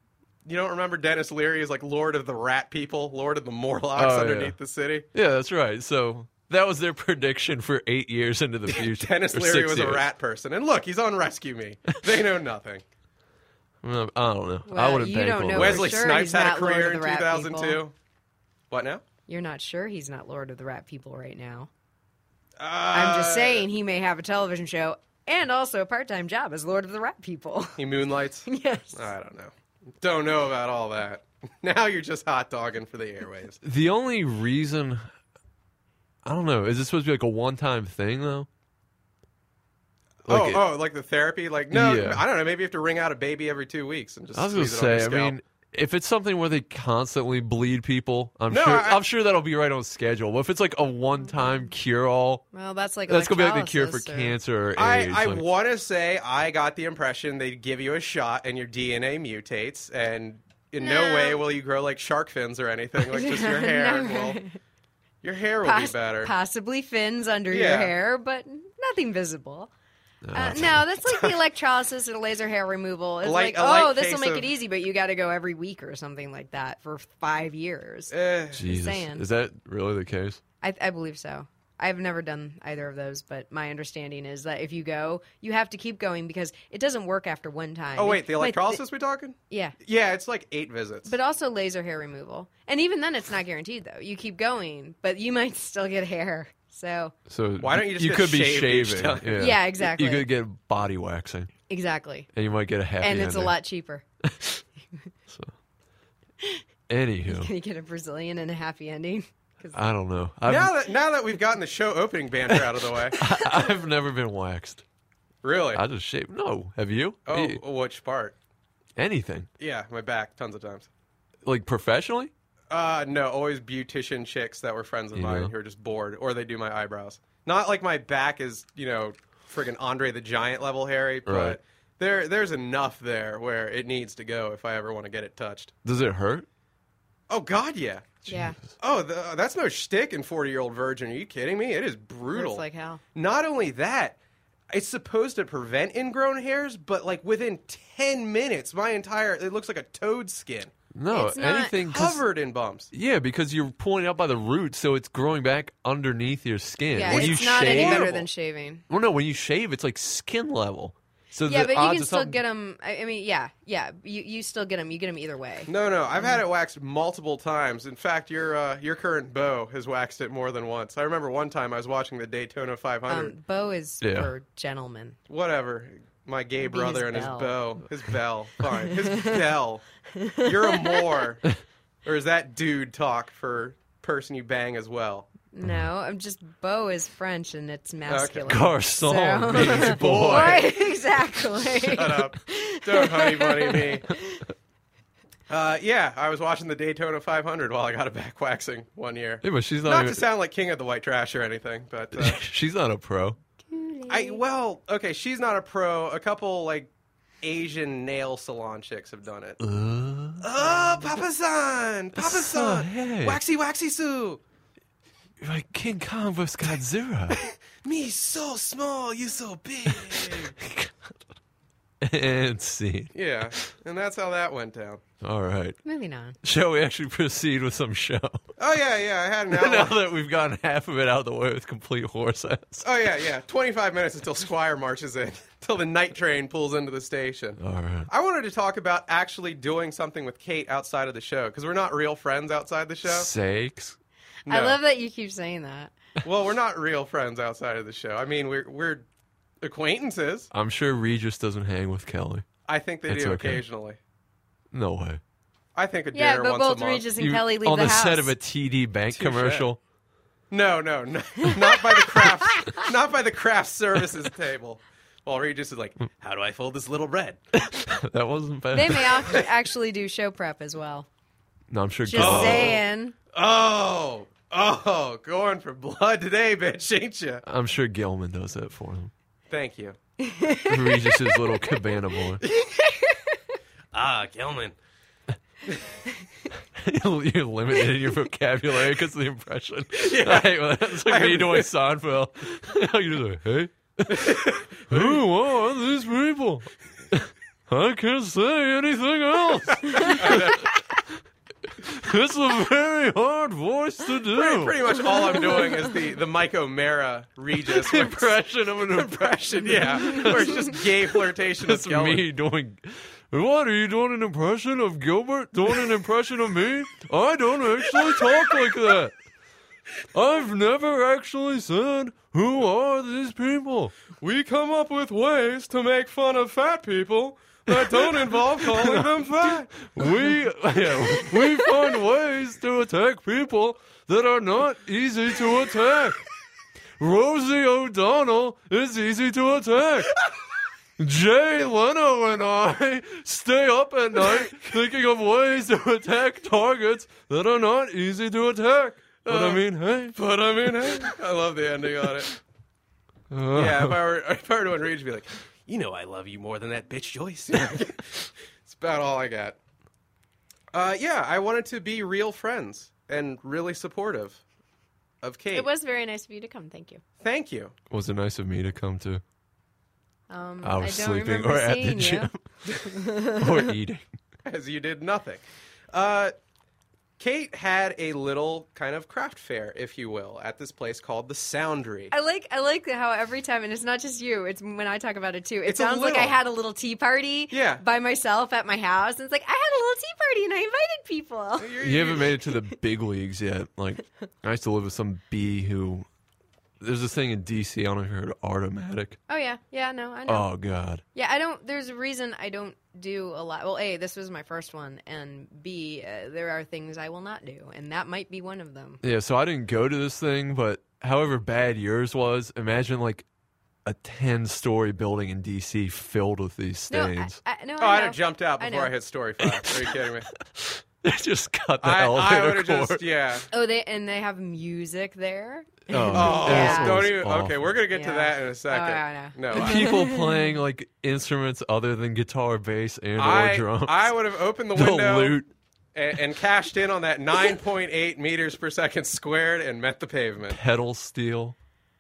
you don't remember Dennis Leary is like Lord of the Rat People, Lord of the Morlocks Oh, underneath yeah. the city. Yeah, that's right. So that was their prediction for eight years into the future. Dennis or Leary six was years. a rat person, and look, he's on Rescue Me. They know nothing. Well, I don't know. I Well, wouldn't you bank don't on know that. for Wesley sure Snipes he's had a not Lord career of in the Rat two thousand two. People. What now? You're not sure he's not Lord of the Rat People right now. Uh, I'm just saying he may have a television show and also a part-time job as Lord of the Rat People. He moonlights. Yes. I don't know. Don't know about all that. Now you're just hot dogging for the airwaves. The only reason, I don't know, is this supposed to be like a one-time thing though? Like oh, it- oh, like the therapy? Like, no, Yeah. I don't know. Maybe you have to wring out a baby every two weeks and just I was gonna squeeze it on your say, I scalp. mean, if it's something where they constantly bleed people, I'm No, sure I- I'm sure that'll be right on schedule. But if it's like a one-time cure-all, Well, that's like that's gonna be like the cure for electrolysis or- cancer or I, AIDS. I like- want to say I got the impression they'd give you a shot and your D N A mutates, and in no, No. way will you grow like shark fins or anything. Like just your hair No. will, your hair will Poss- be better. Possibly fins under Yeah. your hair, but nothing visible. Uh, no, that's like the electrolysis or laser hair removal. It's Light- like, a light oh, this will case make of- it easy, but you got to go every week or something like that for five years. Eh, Jesus, saying. is that really the case? I, I believe so. I've never done either of those, but my understanding is that if you go, you have to keep going because it doesn't work after one time. oh wait, the Like, electrolysis we talking? yeah. Yeah, it's like eight visits. But also laser hair removal. And even then, it's not guaranteed, though. You keep going, but you might still get hair. So, So Why don't you just you get could be shaved each shaving? time? Yeah. Yeah, exactly. You could get body waxing, exactly. and you might get a happy And it's a ending. lot cheaper. Anywho, Can you get a Brazilian and a happy ending? 'Cause- I don't know. I've, now that now that we've gotten the show opening banter out of the way, I've never been waxed. really? I just shave. No, have you? oh, You- which part? anything Yeah, my back, tons of times. like professionally? Uh, no, always beautician chicks that were friends of Yeah. mine who are just bored, or they do my eyebrows. Not like my back is, you know, friggin' Andre the Giant level hairy, but Right. there there's enough there where it needs to go if I ever want to get it touched. Does it hurt? Oh God, yeah. yeah. Oh, the, that's no shtick in forty-year-old virgin. Are you kidding me? It is brutal. Looks like hell. Not only that, it's supposed to prevent ingrown hairs, but like within ten minutes, my entire it looks like a toad skin, No, It's not anything 'cause- covered in bumps. Yeah, because you're pulling out by the roots, so it's growing back underneath your skin. Yeah, when it's you not shave, any better Horrible. than shaving. well, no, when you shave, it's like skin level. So Yeah, the but you odds can of still something- get them. I I mean, yeah, yeah. You you still get them. You get them either way. No, no, I've had it waxed multiple times. In fact, your uh, your current beau has waxed it more than once. I remember one time I was watching the Daytona five hundred. Um, bow is Yeah. for gentlemen. Whatever. My gay Maybe brother his and bell. his beau. His bell. Fine. His bell. You're a Moor. Or is that dude talk for person you bang as well? No, I'm just bow is French and it's masculine. Garçon So- means boy. Right, exactly. Shut up. Don't honey bunny me. Uh, yeah, I was watching the Daytona five hundred while I got a back waxing one year. Yeah, but she's not. Not even, to sound like king of the white trash or anything, but uh, she's not a pro. I well, okay, she's not a pro. A couple like Asian nail salon chicks have done it. Uh, Oh, Papa San, Papa So, San, hey. waxy waxy Sue. you're like King Kong versus Godzilla. Me so small, you so big. And scene. Yeah, and that's how that went down. All right. Moving on. Shall we actually proceed with some show? Oh yeah, yeah, I had an now outline. that we've gotten half of it out of the way with complete horse ass. Oh yeah, yeah. Twenty-five minutes until Squire marches in, until the night train pulls into the station. All right. I wanted to talk about actually doing something with Kate outside of the show because we're not real friends outside the show. Sakes. I No. love that you keep saying that. Well, we're not real friends outside of the show. I mean, we're we're acquaintances. I'm sure Regis doesn't hang with Kelly. I think they It's do okay. occasionally. No way. I think a Yeah, dinner but once both a month. Regis and You- Kelly leave on the, the, house. set of a T D Bank Touche. commercial. No, no, no, not by the craft, not by the craft services table. While Regis is like, "How do I fold this little bread?" That wasn't bad. They may ac- actually do show prep as well. no, I'm sure. Just Gil- saying. Oh, oh, going for blood today, bitch, ain't you? I'm sure Gilman does that for him. Thank you. Regis' little cabana boy. Ah, Gilman. You're limited in your vocabulary because of the impression. I hate when that's like me doing Seinfeld. You're just like, hey, who are these people? I can't say anything else. It's a very hard voice to do. Pretty, pretty much all I'm doing is the, the Mike O'Mara Regis where it's- Impression of an impression, yeah. Where it's just gay flirtation with It's Gilbert. me doing. What, are you doing an impression of Gilbert? Doing an impression of me? I don't actually talk like that. I've never actually said, who are these people? We come up with ways to make fun of fat people that don't involve calling them fat. We, yeah, we find ways to attack people that are not easy to attack. Rosie O'Donnell is easy to attack. Jay Leno and I stay up at night thinking of ways to attack targets that are not easy to attack. But I mean, hey. But I mean, hey, I love the ending on it. Yeah, if I were if I were to enrage, I'd be like, you know, I love you more than that bitch Joyce. It's about all I got. Uh, yeah, I wanted to be real friends and really supportive of Kate. It was very nice of you to come. Thank you. Thank you. Was it nice of me to come to? Um, I was I don't sleeping remember or at the seeing you. gym. Or eating. As you did nothing. Uh, Kate had a little kind of craft fair, if you will, at this place called the Soundry. I like I like how every time, and it's not just you, it's when I talk about it too. It It's a sounds like I little. had a little tea party Yeah. by myself at my house. And it's like, I had a little tea party and I invited people. You're- You haven't made it to the big leagues yet. Like, I used to live with some bee who. There's this thing in D C. I don't know if you heard of Artomatic. Oh, yeah. Yeah, no, I know. Oh, God. Yeah, I don't, there's a reason I don't do a lot. Well, A, this was my first one, and B, uh, there are things I will not do, and that might be one of them. Yeah, so I didn't go to this thing, but however bad yours was, imagine like a ten-story building in D C filled with these No, I, stains. I, no, Oh, I I'd know. have jumped out I before I, know. hit story five. Are you kidding me? They just cut the I, I elevator would have cord. just, yeah. Oh, they and they have music there. Oh, Oh, Yeah. don't was even. awful. Okay, we're gonna get to Yeah. that in a second. Oh, I No, The I, people playing like instruments other than guitar, bass, and or I, drums. I would have opened the the window loot. and, and cashed in on that nine point eight meters per second squared and met the pavement. Pedal steel.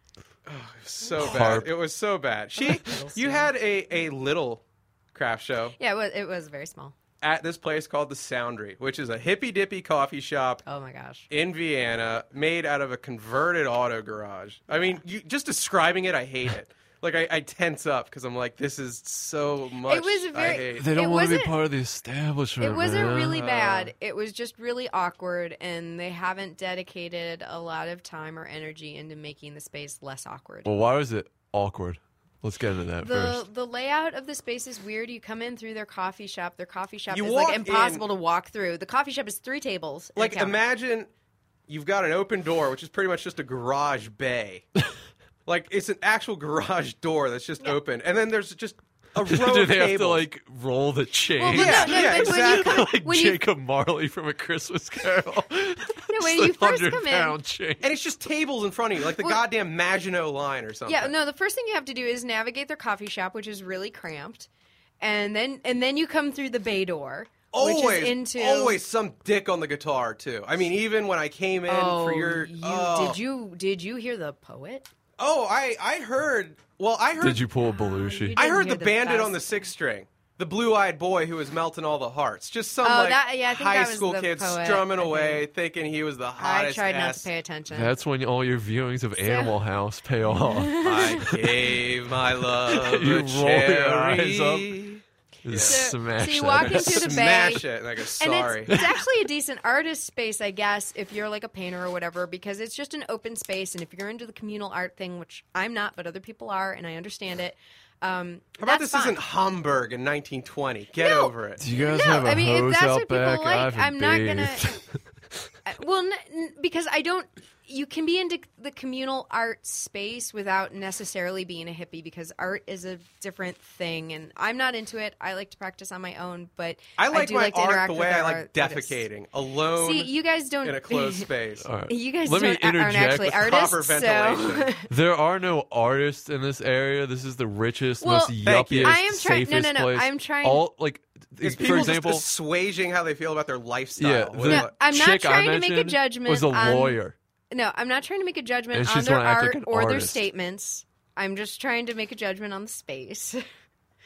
So Harp. bad. It was so bad. She, you had a, a little craft show Yeah, it was, it was very small. at this place called the Soundry, which is a hippy dippy coffee shop Oh, my gosh. in Vienna, made out of a converted auto garage. I mean, you, just describing it, I hate it. Like I, I tense up because I'm like, this is so much. It was I very- hate. They don't It want to be wasn't- part of the establishment. It wasn't man. really bad. It was just really awkward, and they haven't dedicated a lot of time or energy into making the space less awkward. Well, why was it awkward? Let's get into that The first. the layout of the space is weird. You come in through their coffee shop. Their coffee shop You is walk like impossible in- to walk through. The coffee shop is three tables. and a Like counter. imagine you've got an open door, which is pretty much just a garage bay. Like it's an actual garage door that's just open, and then there's just a row Do of they have tables. to like roll the chain? Well, Yeah, no, no, yeah, but when you exactly. come, like when you, Jacob Marley from A Christmas Carol. no, when It's you a first come in, hundred-pound chain. and it's just tables in front of you, like the Well- goddamn Maginot Line or something. yeah, no. The first thing you have to do is navigate their coffee shop, which is really cramped, and then and then you come through the bay door, Always, which is into always some dick on the guitar too. I mean, even when I came in Oh, for your, you, oh. did you did you hear the poet? Oh, I, I heard. Well, I heard. Did you pull a Belushi? you I didn't heard hear the the bandit best. on the sixth string, the blue-eyed boy who was melting all the hearts. Just some Oh, like that- yeah, I think high that was school the kid poet, strumming I away, thinking he was the I hottest. tried not ass. to pay attention. That's when all your viewings of Animal House pay off. I gave my love You a roll your cherry. eyes up. Just So- smash so you that walk ass. into the Smash bay, it, and I go, and sorry. it's, it's actually a decent artist space, I guess, if you're like a painter or whatever, because it's just an open space. And if you're into the communal art thing, which I'm not, but other people are, and I understand it. Um, How about that's this fine. isn't Hamburg in nineteen twenty? Get No. over it. Do you guys No, have a I mean, if hose that's out what people back? I like, haven't I'm not bathed. gonna. I- well, n- n- because I don't. You can be into the communal art space without necessarily being a hippie, because art is a different thing, and I'm not into it. I like to practice on my own, but I like do my like to art interact the with way I our like art- artists. defecating alone See, you guys don't in a closed space. All right. You guys Let me don't, aren't interject actually with artists, proper so ventilation. There are no artists in this area. This is the richest, Well, most Thank you. yuppiest, I am trying- safest no, no, no, place. I'm trying- All like, Is for people example, just assuaging how they feel about their lifestyle? yeah, What the is No, it? I'm not chick I trying to make a mentioned judgment was a on- lawyer. no, I'm not trying to make a judgment And on she's their gonna act art like an or their artist. statements. I'm just trying to make a judgment on the space.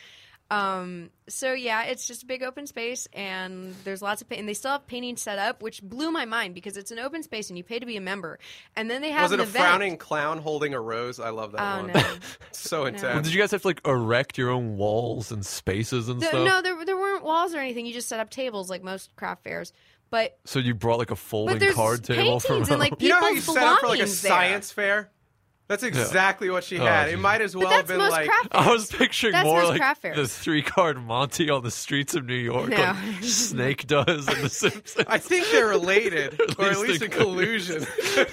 Um, so yeah, it's just a big open space, and there's lots of, pa- and they still have painting set up, which blew my mind because it's an open space and you pay to be a member, and then they have Was it an a event. frowning clown holding a rose? I love that Oh one. no. So Well, intense. did you guys have to like erect your own walls and spaces and The- stuff? no, there there weren't walls or anything. You just set up tables like most craft fairs, but So you brought like a but folding there's card table for paintings and like You know how you people's set up for like a belongings there. science fair? That's exactly what she Oh, had. geez. It might as But well that's have been most like. craft I fairs. was picturing That's more most like craft fairs. the three card Monty on the streets of New York, No. like Snake does in The Simpsons. I think they're related, or at least least they in could. collusion.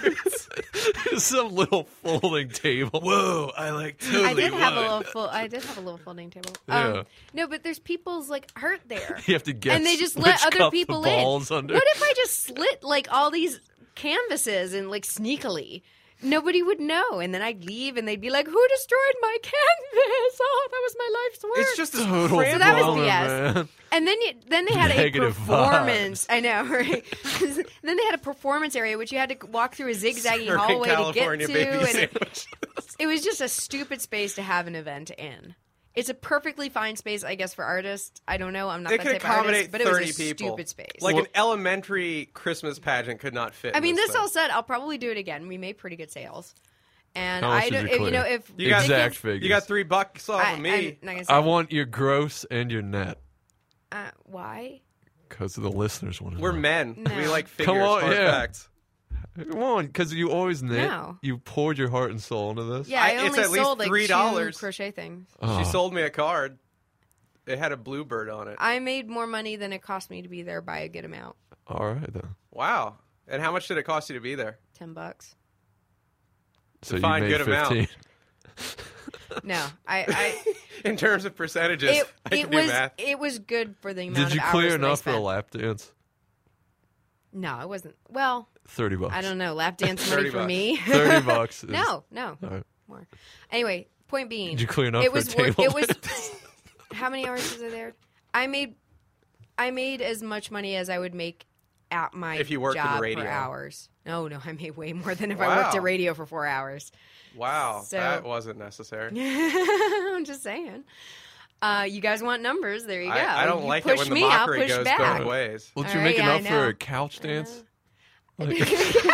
Some little folding table. Whoa, I like totally I did have a would. little full. I did have a little folding table. Yeah. Um, no, but there's people's like art there. You have to guess and they just which let other cup people the balls in. under. What if I just slit like all these canvases and like sneakily? Nobody would know, and then I'd leave, and they'd be like, "Who destroyed my canvas? Oh, that was my life's work." It's just a Total So that was bummer, B S. man. And then you, then they had a Negative performance. I know, right? Then they had a performance area which you had to walk through a zigzaggy Serving hallway California to get baby to, and it, sandwiches. it was just a stupid space to have an event in. It's a perfectly fine space, I guess, for artists. I don't know. I'm not It that could type of artist, accommodate but it was thirty a people. stupid space. Like an elementary Christmas pageant could not fit. I in mean, this thing. all said, I'll probably do it again. We made pretty good sales, and How much I did don't. you If, you clear? know, if You got- Exact if- figures. You got three bucks off I, of me. I'm not gonna say I want your gross and your net uh, why. because the listeners want to We're know. men. No. We like figures, Come on, hard yeah. facts. Come on, because you always knit. No. You poured your heart and soul into this. Yeah, I, I- it's only at least sold like three two dollars. crochet things. Oh. She sold me a card. It had a bluebird on it. I made more money than it cost me to be there by a good amount. All right then. Wow. And how much did it cost you to be there? Ten bucks. So you Define made good amount. fifteen. No, I. I In terms of percentages, it I can it do was math. it was good for the amount Did of you hours clear that I enough for a spent. lap dance? No, it wasn't. Well, Thirty bucks. I don't know. Lap dance money thirty for bucks. me. Thirty bucks. Is, No, no, All right. more. Anyway, point being, Did you clear enough it for was a worth. table? It was. How many hours was I there? I made, I made as much money as I would make at my If you worked in job radio. for hours. No, no, I made way more than if I worked Wow. at radio for four hours. Wow, So- that wasn't necessary. I'm just saying. Uh, you guys want numbers? There you go. I, I don't You like push it when the me, I'll mockery push goes back. both ways. Well, did All you make right, yeah, I enough for know. a couch dance? Will, If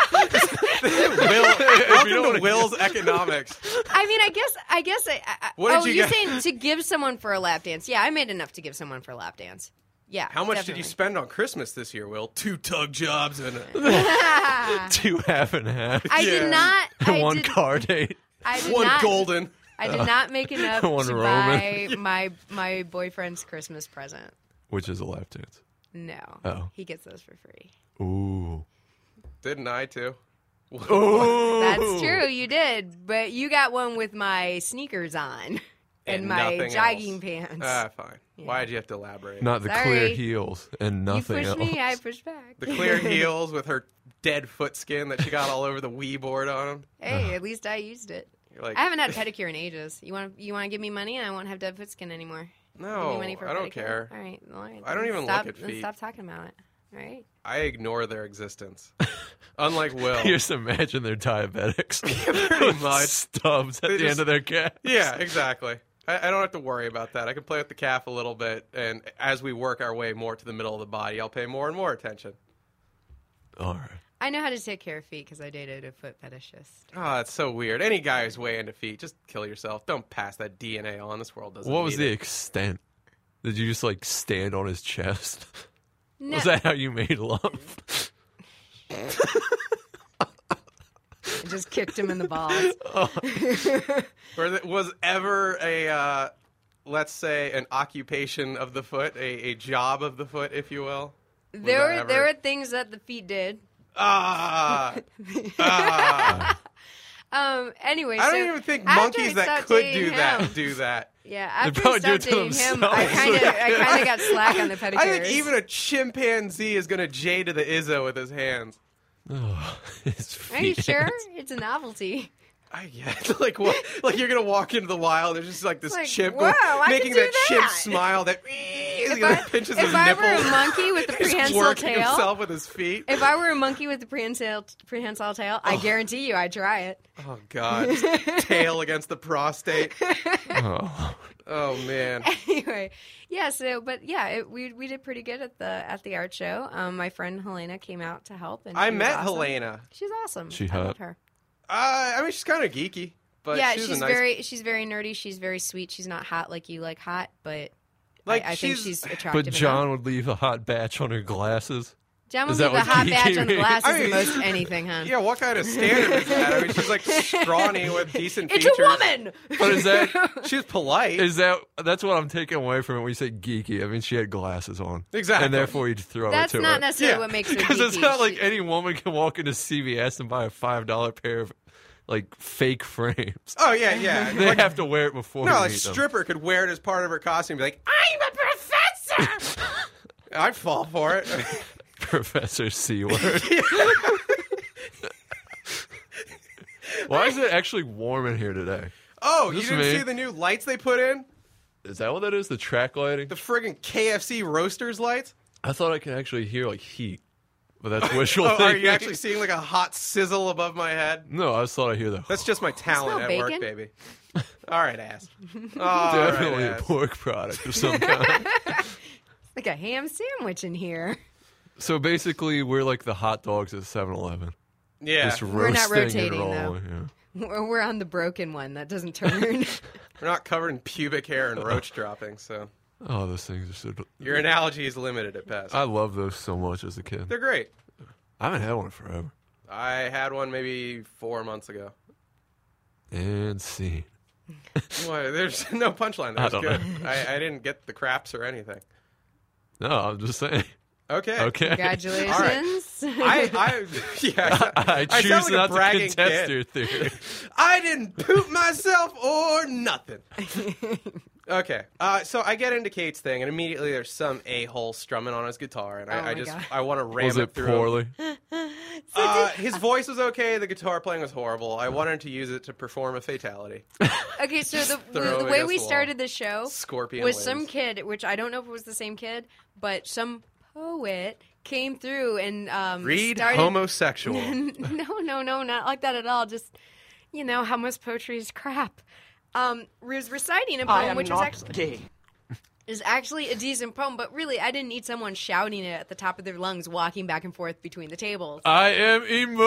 welcome you don't to wanna- Will's economics. I mean, I guess, I guess, I, I, What did oh, you you're get? saying to give someone for a lap dance? Yeah, I made enough to give someone for a lap dance. Yeah. How much did definitely. you spend on Christmas this year, Will? Two tug jobs and a, Two half and half. I Yeah. did not. I one did, car date. I did one not, golden. I did not make enough One to Roman. buy my my boyfriend's Christmas present. Which is a lap dance. No, Oh. he gets those for free. Ooh. Didn't I too? Ooh. That's true, you did, but you got one with my sneakers on and, And my nothing jogging else. pants. Ah, fine. Why'd you have to elaborate? Not the Sorry. clear heels and you nothing pushed else. me, I pushed back. The clear heels with her dead foot skin that she got all over the Wii board on them. Hey, at least I used it. You're like, I haven't had a pedicure in ages. You want to you want to give me money, and I won't have dead foot skin anymore. Give me no, money for a I don't pedicure? care. All right, all right. I don't then even stop, look at then feet. Stop talking about it. All right. I ignore their existence. Unlike Will. You just imagine they're diabetics. Pretty much. Stubs at They the just- end of their calf. Yeah, exactly. I, I don't have to worry about that. I can play with the calf a little bit, and as we work our way more to the middle of the body, I'll pay more and more attention. All right. I know how to take care of feet because I dated a foot fetishist. Oh, that's so weird. Any guy who's way into feet, just kill yourself. Don't pass that D N A on. This world doesn't What was need the it. extent? Did you just like stand on his chest? No, Was that how you made love? I just kicked him in the balls. Or that was ever a, uh, let's say, an occupation of the foot, a, a job of the foot, if you will? Was There that were ever- there were things that the feet did. Ah! ah. Um. Anyway, I so don't even think after monkeys I that stopped could dating do that him- do that. Yeah, after I probably do stopped it to dating him, I themselves. kind of I kind of got slack on the pedicures. I think even a chimpanzee is going to J to the Izzo with his hands. Oh, his Are you feet. sure? It's a novelty. I guess. Like what? Like you're gonna walk into the wild. There's just like this It's like, chimp whoa, going- I making can do that chimp that. smile. That If he I, pinches if his I nipple. were a monkey with the He's prehensile working tail, himself with his feet. if I were a monkey with the prehensile prehensile tail, I guarantee you I'd try it. Oh God! Tail against the prostate. Oh. Oh man. Anyway, yeah. So, but yeah, it, we we did pretty good at the at the art show. Um, my friend Helena came out to help, and I she was met awesome. Helena. She's awesome. She I hot? love her. Uh, I mean, she's kind of geeky, but yeah, she's, she's a nice. very she's very nerdy. She's very sweet. She's not hot like you like hot, but Like, I, I think she's- she's attractive. But John enough. would leave a hot batch on her glasses. John is will that leave a what hot geeky badge on the means? glasses I mean- and most anything, huh? Yeah, what kind of standard is that? I mean, she's like scrawny with decent It's features. a woman. But is that She's polite. is that that's what I'm taking away from it when you say geeky? I mean, she had glasses on, Exactly. and therefore you throw That's it to not her. necessarily Yeah. what makes her Because it's geeky. not like She- any woman can walk into C V S and buy a five dollar pair of like fake frames. oh yeah, yeah. They Like, have to wear it before. no, you a meet them. stripper could wear it as part of her costume. And be like, I'm a professor. I'd fall for it. Professor C word. Why is it actually warm in here today? Oh, you This didn't me. see the new lights they put in? Is that what that is? The track lighting? The friggin' K F C roasters lights? I thought I could actually hear like heat, but that's wishful Oh, thinking. are you actually seeing like a hot sizzle above my head? No, I just thought I hear the. That's just my talent smell at work, bacon? baby. All right, ass. All right, definitely a ass. pork product of some kind. like a ham sandwich in here. So basically, we're like the hot dogs at seven eleven. Yeah, Just We're not roasting and rotating, though. rolling, yeah. We're we're on the broken one that doesn't turn. we're not covered in pubic hair and roach droppings, so Oh, those things are so. your analogy is limited at best. I love those so much as a kid. They're great. I haven't had one in forever. I had one maybe four months ago. And scene. What? There's no punchline. That I was don't good. I, I didn't get the craps or anything. No, I'm just saying. Okay. Okay. Congratulations. I, I, yeah, I I choose sound like a not to bragging contest kid. your theory. I didn't poop myself or nothing. Okay, uh, so I get into Kate's thing, and immediately there's some a-hole strumming on his guitar, and Oh I, my I just God. I want to ram Was it it through. poorly? Uh, his voice was okay. The guitar playing was horrible. I wanted to use it to perform a fatality. Okay, so the, Throw the, it the way against we the wall. started the show Scorpion was wins. some kid, which I don't know if it was the same kid, but some poet came through and um, Read started. homosexual. no, no, no, not like that at all. Just you know how most poetry is crap. Um, was reciting a poem, which was actually gay. is actually a decent poem, but really, I didn't need someone shouting it at the top of their lungs, walking back and forth between the tables. I am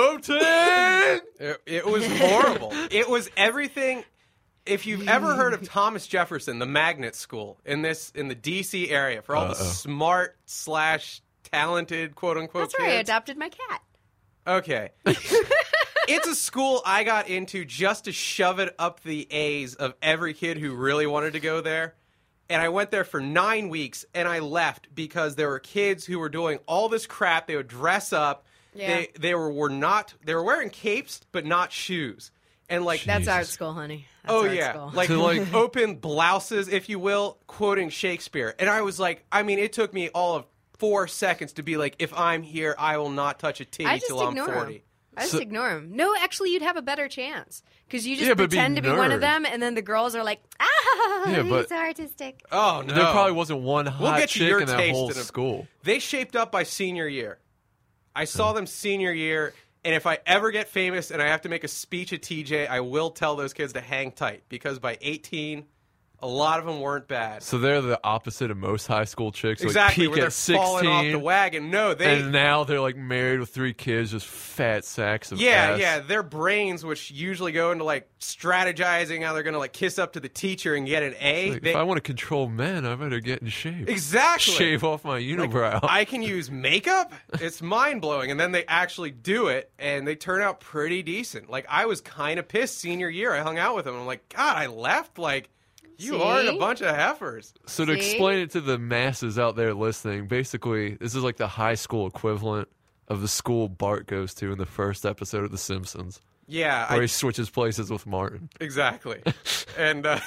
emoting. It, it was horrible. It was everything. If you've ever heard of Thomas Jefferson, the magnet school in this in the D C area for all the Uh-oh. smart slash talented quote unquote That's right. I kids. adopted my cat. Okay. It's a school I got into just to shove it up the A's of every kid who really wanted to go there. And I went there for nine weeks and I left because there were kids who were doing all this crap. They would dress up. Yeah. They they were, were not they were wearing capes but not shoes. And like That's art Jesus. school, honey. That's Oh art yeah, school. like, To, like- open blouses, if you will, quoting Shakespeare. And I was like, I mean, it took me all of four seconds to be like, if I'm here, I will not touch a titty I just till I'm ignore forty. him. I just So- ignore him. No, actually, you'd have a better chance because you just Yeah, but be pretend to be one of nerd. them, and then the girls are like, "Ah, Yeah, but- he's artistic." Oh no, There probably wasn't one hot We'll get to chick your in that taste whole in a- school. They shaped up by senior year. I saw them senior year, and if I ever get famous and I have to make a speech at T J, I will tell those kids to hang tight because by eighteen, a lot of them weren't bad. So they're the opposite of most high school chicks. Exactly, like where peak they're at sixteen, falling off the wagon. No, they. and now they're like married with three kids, just fat sacks of Yeah, ass. yeah, their brains, which usually go into like strategizing how they're going to like kiss up to the teacher and get an A. Like, they- if I want to control men, I better get in shape. exactly. Shave off my unibrow. I can use makeup. It's mind blowing, and then they actually do it, and they turn out pretty decent. Like I was kind of pissed senior year. I hung out with them. I'm like, God, I left. Like, you See? aren't a bunch of heifers. So to See? explain it to the masses out there listening, basically, this is like the high school equivalent of the school Bart goes to in the first episode of The Simpsons, Yeah, where I, he switches places with Martin. exactly. and uh,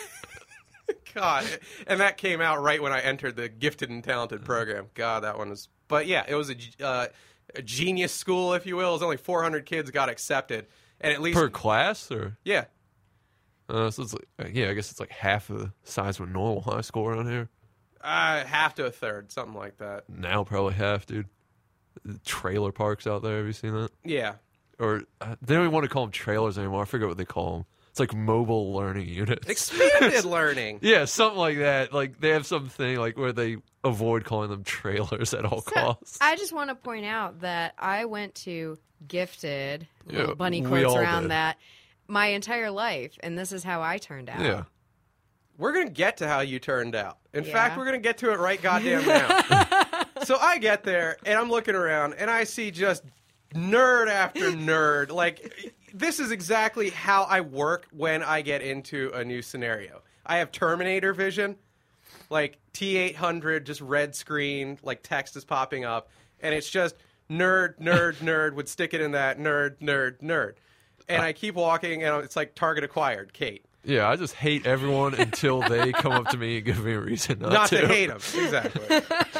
God, and that came out right when I entered the gifted and talented program. God, that one was. But yeah, it was a, uh, a genius school, if you will. It was only four hundred kids got accepted. and at least Per class, or yeah. uh, so it's like, yeah, I guess it's like half the size of a normal high school around here. Uh, half to a third, something like that. Now probably half, dude. The trailer parks out there. Have you seen that? Yeah. Or uh, they don't even want to call them trailers anymore. I forget what they call them. It's like mobile learning units. Expanded learning. Yeah, something like that. Like they have something like where they avoid calling them trailers at all So, costs. I just want to point out that I went to Gifted, Yeah, little bunny we quotes all around did. that, my entire life, and this is how I turned out. Yeah. We're going to get to how you turned out. In Yeah. fact, we're going to get to it right goddamn now. So I get there, and I'm looking around, and I see just nerd after nerd. Like, this is exactly how I work when I get into a new scenario. I have Terminator vision, like T eight hundred, just red screen, like text is popping up, and it's just nerd, nerd, nerd, would stick it in that, nerd, nerd, nerd. And I keep walking, and it's like target acquired, Kate. Yeah, I just hate everyone until they come up to me and give me a reason not, Not to. to hate him, exactly.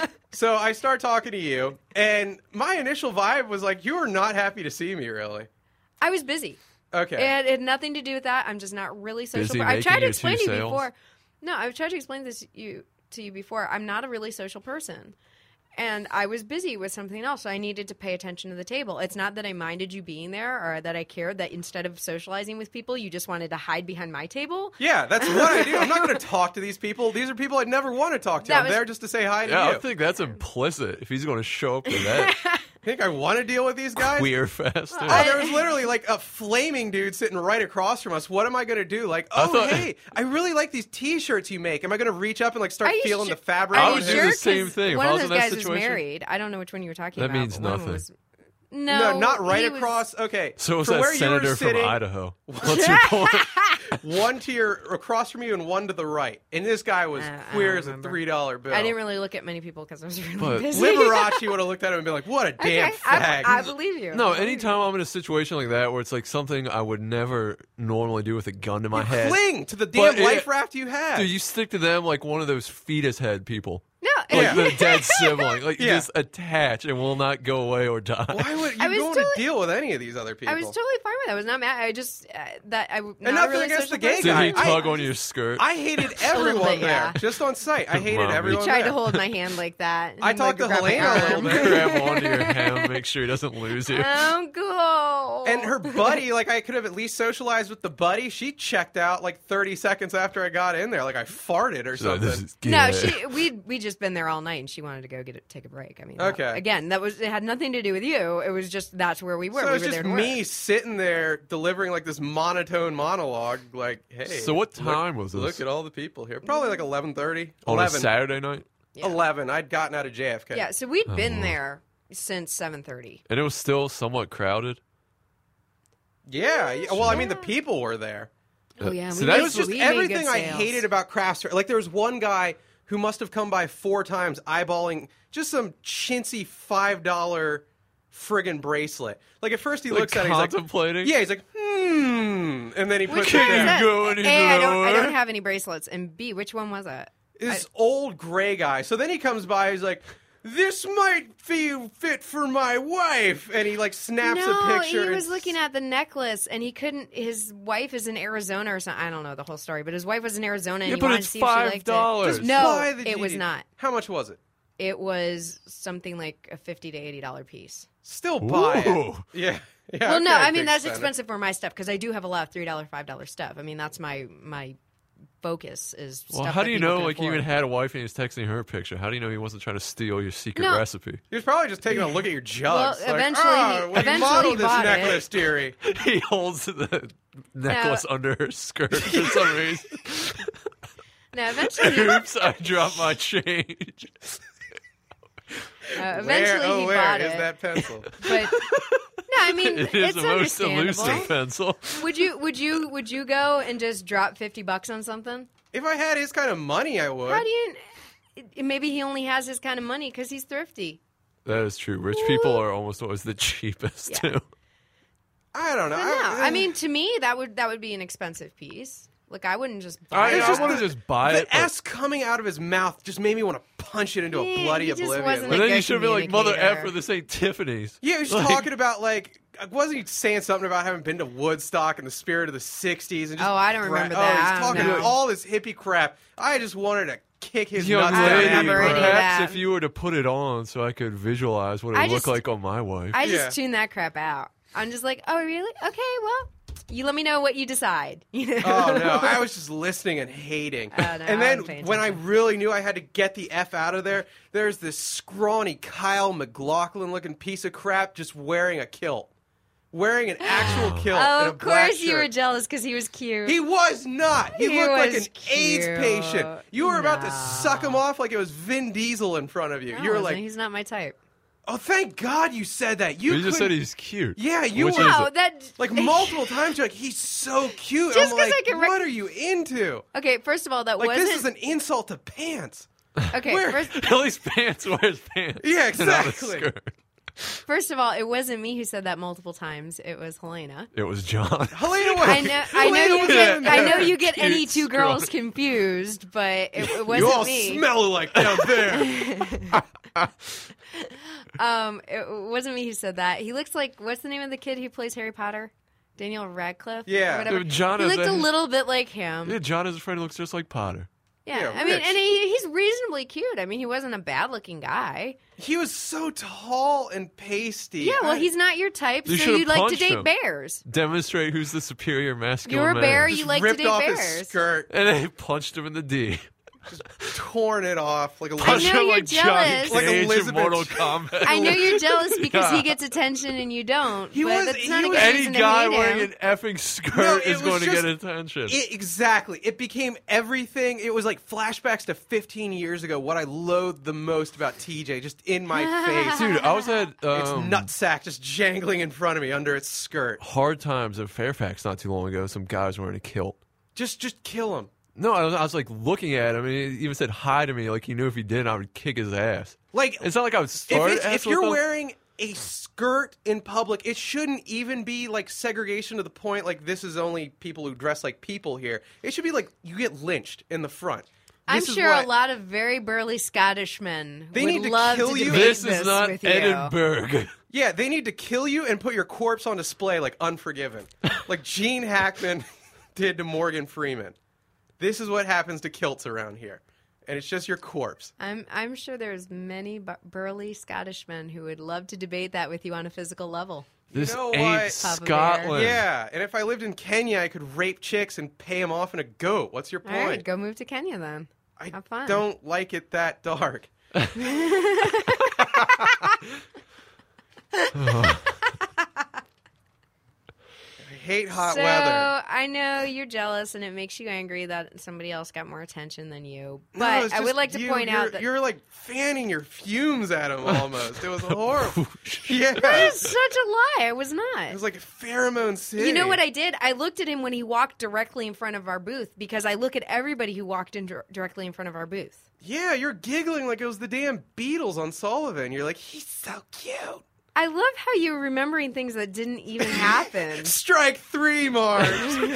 So I start talking to you, and my initial vibe was like, you were not happy to see me, really. I was busy. Okay. It, it had nothing to do with that. I'm just not really social. Busy I've making tried to your explain two to you sales? before. No, I've tried to explain this you to you before. I'm not a really social person. And I was busy with something else, so I needed to pay attention to the table. It's not that I minded you being there or that I cared that instead of socializing with people, you just wanted to hide behind my table. Yeah, that's what I do. I'm not going to talk to these people. These are people I'd never want to talk to. That I'm was- there just to say hi to Yeah, you. I think that's implicit if he's going to show up to that think I want to deal with these guys? queer fest. Oh, there was literally like a flaming dude sitting right across from us. What am I going to do? Like, I oh, thought- hey, I really like these T-shirts you make. Am I going to reach up and like start Are you feeling su- the fabric Are I on you would his? do sure? the same 'Cause thing. If One I of was those in that guys is situation- married. I don't know which one you were talking That about. means but one of them nothing. was- No, No, not right he was- across. Okay, So was from that where you senator were from sitting, Idaho? What's your point? one to your across from you and one to the right. And this guy was Uh, I queer don't as a remember. three dollar bill. I didn't really look at many people because I was really But- busy. Liberace would have looked at him and been like, "What a damn Okay, I, fag!" I believe you. No, anytime I'm in a situation like that where it's like something I would never normally do with a gun to my head. Cling to the damn But it- life raft you had. Dude, you stick to them like one of those fetus head people. No, Like Yeah. the dead sibling. Like you Yeah. just attach and will not go away or die. Why would you I was go totally- to deal with any of these other people? I was totally fine with that. I was not mad. I just uh, that I not nothing really against social the gay person. Did guy. he I- tug I on your skirt? I hated everyone bit, there, yeah. just on sight. I hated Mom, we everyone Tried there. to hold my hand like that. I and, talked like, to grab my Helena a little arm. bit. Grab onto your hand, make sure he doesn't lose you. Oh, go. And her buddy, like I could have at least socialized with the buddy. She checked out like thirty seconds after I got in there, like I farted or She's like, something. this is No, gay. she we we just been there all night, and she wanted to go get a, take a break. I mean, that- Okay. again, that was it had nothing to do with you. It was just that's where we were. So we it's were just there to me work. sitting there delivering like this monotone monologue, like, "Hey." So what time look, was this? Look at all the people here. Probably like eleven thirty. On eleven. a Saturday night? Yeah. eleven. I'd gotten out of J F K. Yeah, so we'd been Oh. there since seven thirty. And it was still somewhat crowded? Yeah. yeah. Well, I mean, the people were there. Oh yeah, So we that made- It was just we made everything good I sales. hated about craft store. Like there was one guy who must have come by four times eyeballing just some chintzy five dollar friggin' bracelet. Like at first he Like looks at it, he's like, contemplating? yeah, he's like, hmm, and then he puts Which it one is down. that? Go into A, I the don't, I door. don't have any bracelets. And B, which one was it? This old gray guy. So then he comes by, he's like, this might feel fit for my wife, and he like snaps no, a picture. he and was looking at the necklace, and he couldn't. His wife is in Arizona or something. I don't know the whole story, but his wife was in Arizona, and Yeah, he but wanted it's to see if she liked five dollars. it. No, Buy the it was G D. not. How much was it? It was something like a fifty to eighty dollar piece. Still buy Ooh. it. Yeah. Yeah. Well, no, okay, I mean big that's spender. expensive for my stuff because I do have a lot of three dollar, five dollar stuff. I mean that's my my focus is. Well, stuff how that do you people know, can like, you afford. even had a wife and he was texting her picture? How do you know he wasn't trying to steal your secret No. recipe? He was probably just taking a look at your jugs. Well, like, eventually oh, he- well, you eventually modeled he this bought it. necklace, dearie. He holds the necklace under her skirt for some reason. No, eventually, he- Oops, I dropped my change. uh, eventually Where, oh, he where bought is it. that pencil? But no, I mean It is it's the most understandable. elusive pencil. Would you would you would you go and just drop fifty bucks on something? If I had his kind of money, I would. How do you? Maybe he only has his kind of money because he's thrifty. That is true. Rich people are almost always the cheapest, Yeah. too. I don't know. But no, I mean to me that would that would be an expensive piece. Like I wouldn't just buy I, it. I just want to the- just buy The it. but- S coming out of his mouth just made me want to punch it into a Yeah, bloody he just oblivion. wasn't But a then good you should have been like, Mother communicator. F for this ain't Tiffany's. Yeah, he was Like- talking about like, wasn't he saying something about having been to Woodstock and the spirit of the sixties? And just Oh, I don't bra- remember Oh, that. he's I don't talking know. all this hippie crap. I just wanted to kick his Young nuts I don't down. lady, remember any of perhaps that. if you were to put it on so I could visualize what it I would look just- like on my wife. I just Yeah. tune that crap out. I'm just like, oh really? Okay, well, you let me know what you decide. You know? Oh no, I was just listening and hating. Oh, no, I and wasn't then paying when I attention. really knew I had to get the F out of there, there's this scrawny Kyle MacLachlan looking piece of crap just wearing a kilt. Wearing an actual kilt Oh, and a of black course you were shirt. jealous because he was cute. He was not. He, He looked like was an AIDS cute. patient. You were about to No. suck him off like it was Vin Diesel in front of you. No, you were isn't- like, he's not my type. oh, thank God you said that. You, You just said couldn't- he's cute. Yeah, you Which were- is No, it? that like multiple times. You're like, he's so cute. Just I'm 'cause like, I can rec- what are you into? Okay, first of all, that Like wasn't this is an insult to pants. okay. where- First, At least pants wears pants. Yeah, and not a exactly. skirt. first of all, it wasn't me who said that multiple times. It was Helena. It was John. Helena was. I know. I know Helena you was get. in I know there. you get any Cute two girls scroll. confused, but it, it You wasn't all me. smell like down there. Um, it wasn't me who said that. He looks like what's the name of the kid who plays Harry Potter? Daniel Radcliffe. Yeah. or whatever. Dude, John he is looked a- a little bit like him. Yeah, John is a friend who looks just like Potter. Yeah, Yeah, I mean, Rich. and he, he's reasonably cute. I mean, he wasn't a bad-looking guy. He was so tall and pasty. Yeah, well, I- he's not your type, You so should've you like to punched date him. bears. Demonstrate who's the superior masculine You're a man. bear. just You like to ripped date off bears. his skirt, And then he punched him in the D. torn it off like a Punched know him you're like jealous. Johnny Like Cage in Elizabeth- Mortal Kombat. I know you're jealous because Yeah. he gets attention and you don't. He but was- that's he not a was- good Any reason guy to hate wearing him. an effing skirt No, it is was going to just- get attention. It, exactly. It became everything. It was like flashbacks to fifteen years ago. What I loathed the most about T J, just in my face. Dude, I was at its um, nutsack just jangling in front of me under its skirt. Hard Times in Fairfax not too long ago. Some guys wearing a kilt. Just, just kill him. No, I was, I was like looking at him, and he even said hi to me, like he knew if he did, I would kick his ass. Like, It's not like I would start. if, it's, ass if you're with him. wearing a skirt in public, it shouldn't even be like segregation to the point like this is only people who dress like people here. It should be like you get lynched in the front. I'm This is sure what- a lot of very burly Scottish men They would need to love kill to you. debate this is not with you. Edinburgh. Yeah, they need to kill you and put your corpse on display like Unforgiven, like Gene Hackman did to Morgan Freeman. This is what happens to kilts around here, and it's just your corpse. I'm I'm sure there's many bu- burly Scottish men who would love to debate that with you on a physical level. This know ain't what? Papa Bear. Scotland. Yeah, and if I lived in Kenya, I could rape chicks and pay them off in a goat. What's your All point? right, go move to Kenya then. I Have fun. don't like it that dark. I hate hot so weather. I know you're jealous and it makes you angry that somebody else got more attention than you. No, But it's I would just like to you- point you're, out that you're like fanning your fumes at him almost. It was horrible. yeah, that is such a lie. I was not. it was like a pheromone city. You know what I did? I looked at him when he walked directly in front of our booth because I look at everybody who walked in dir- directly in front of our booth. Yeah, you're giggling like it was the damn Beatles on Sullivan. You're like, he's so cute. I love how you're remembering things that didn't even happen. Strike three, Marge.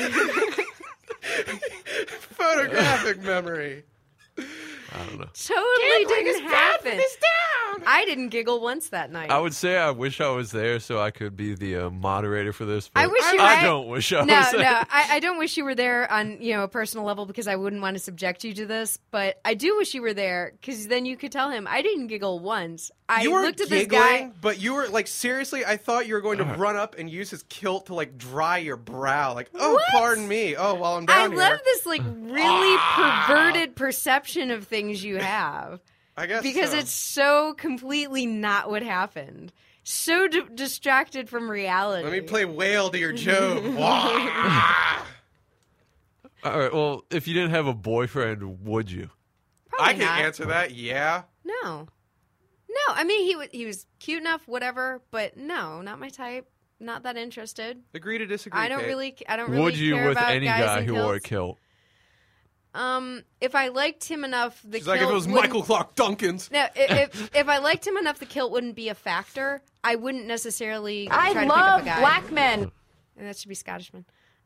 Photographic memory. I don't know. Totally didn't happen. I didn't giggle once that night. I would say I wish I was there so I could be the uh, moderator for this. I but wish you I were- don't wish I no, was there. no, I, I don't wish you were there on you know a personal level because I wouldn't want to subject you to this. But I do wish you were there because then you could tell him I didn't giggle once. I you were looked at giggling, this guy. but you were like, seriously, I thought you were going to run up and use his kilt to like dry your brow. Like, oh, What? pardon me. Oh, while I'm I down here. love this like really perverted perception of things you have I guess because so. it's so completely not what happened. So d- distracted from reality. Let me play whale to your Job. Wah. All right. Well, if you didn't have a boyfriend, would you? Probably I can not. answer that. Yeah. No, no. I mean, he was he was cute enough, whatever. But no, not my type. Not that interested. Agree to disagree. I don't Kate. really. I don't really. would you care with about any guys guy in who wore a kilts. kilt? Um, if I liked him enough, the She's kilt like, if it was wouldn't- Michael Clark Duncan's. No, i- if if I liked him enough, the kilt wouldn't be a factor. I wouldn't necessarily I try to pick up love a guy. black men. And that should be Scottishman.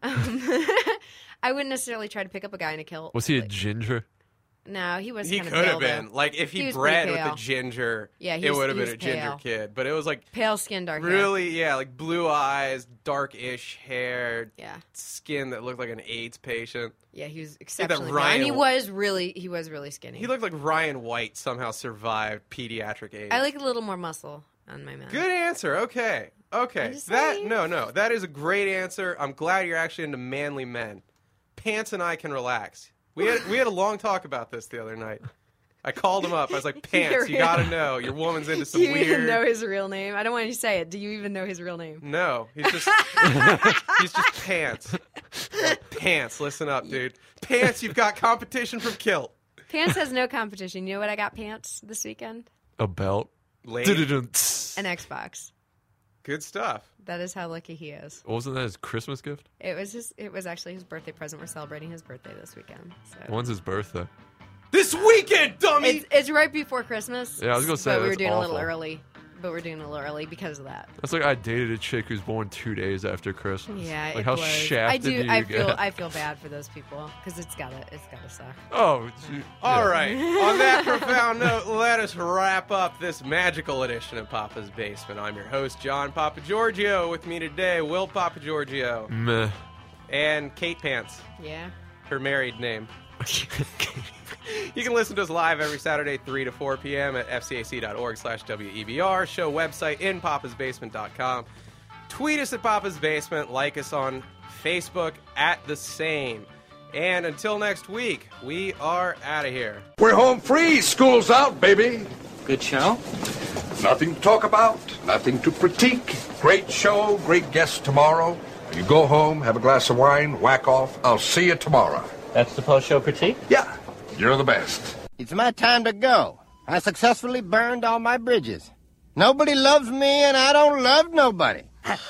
Um, I wouldn't necessarily try to pick up a guy in a kilt. Was he a Like, ginger? no, he was. He kind could of have pale, been. though. Like, if he, He was bred pretty with pale. a ginger, Yeah, he it was- would have he been a was ginger pale. kid. But it was like Pale skin, dark hair. really, yeah, like blue eyes, dark-ish hair, Yeah. skin that looked like an AIDS patient. Yeah, he was exceptionally pale. Ryan- And he was really, he was really skinny. He looked like Ryan White somehow survived pediatric AIDS. I like a little more muscle on my man. Good answer. Okay. Okay. I'm just That saying. no, no. That is a great answer. I'm glad you're actually into manly men. Pants and I can relax. We had we had a long talk about this the other night. I called him up. I was like, Pants, you got to know. Your woman's into some Do you weird even know his real name? I don't want you to say it. Do you even know his real name? No, he's just he's just Pants. Pants, listen up, dude. Pants, you've got competition from Kilt. Pants has no competition. You know what I got Pants this weekend? A belt? Late. An Xbox. Good stuff. That is how lucky he is. Wasn't that his Christmas gift? It was his. It was actually his birthday present. We're celebrating his birthday this weekend. So. When's his birthday? This weekend, dummy. It's, it's right before Christmas. Yeah, I was gonna say, but we were that's doing a little awful. early. But we're doing a little early because of that. That's like I dated a chick who's born two days after Christmas. Yeah, like it how blows. shafted I do. you I get? feel. I feel bad for those people because it's gotta. It's gotta suck. Oh, gee, All yeah. right. On that profound note, let us wrap up this magical edition of Papa's Basement. I'm your host, John Papa Giorgio. With me today, Will Papa Giorgio Meh. and Kate Pants, Yeah. her married name. You can listen to us live every Saturday, three to four p.m. at f c a c dot org slash W E B R. Show website in papas basement dot com. Tweet us at Papa's Basement. Like us on Facebook at the same. And until next week, we are out of here. We're home free. School's out, baby. Good show? Nothing to talk about, nothing to critique. Great show, great guests tomorrow. You go home, have a glass of wine, whack off. I'll see you tomorrow. That's the post-show critique? Yeah, you're the best. It's my time to go. I successfully burned all my bridges. Nobody loves me, and I don't love nobody.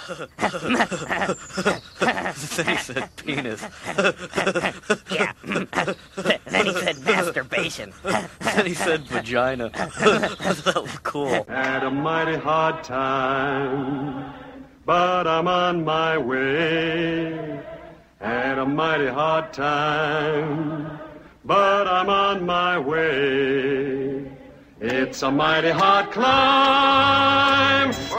Then he said penis. Yeah. Then he said masturbation. Then he said vagina. That was cool. Had a mighty hard time, but I'm on my way. Had a mighty hard time, but I'm on my way. It's a mighty hard climb.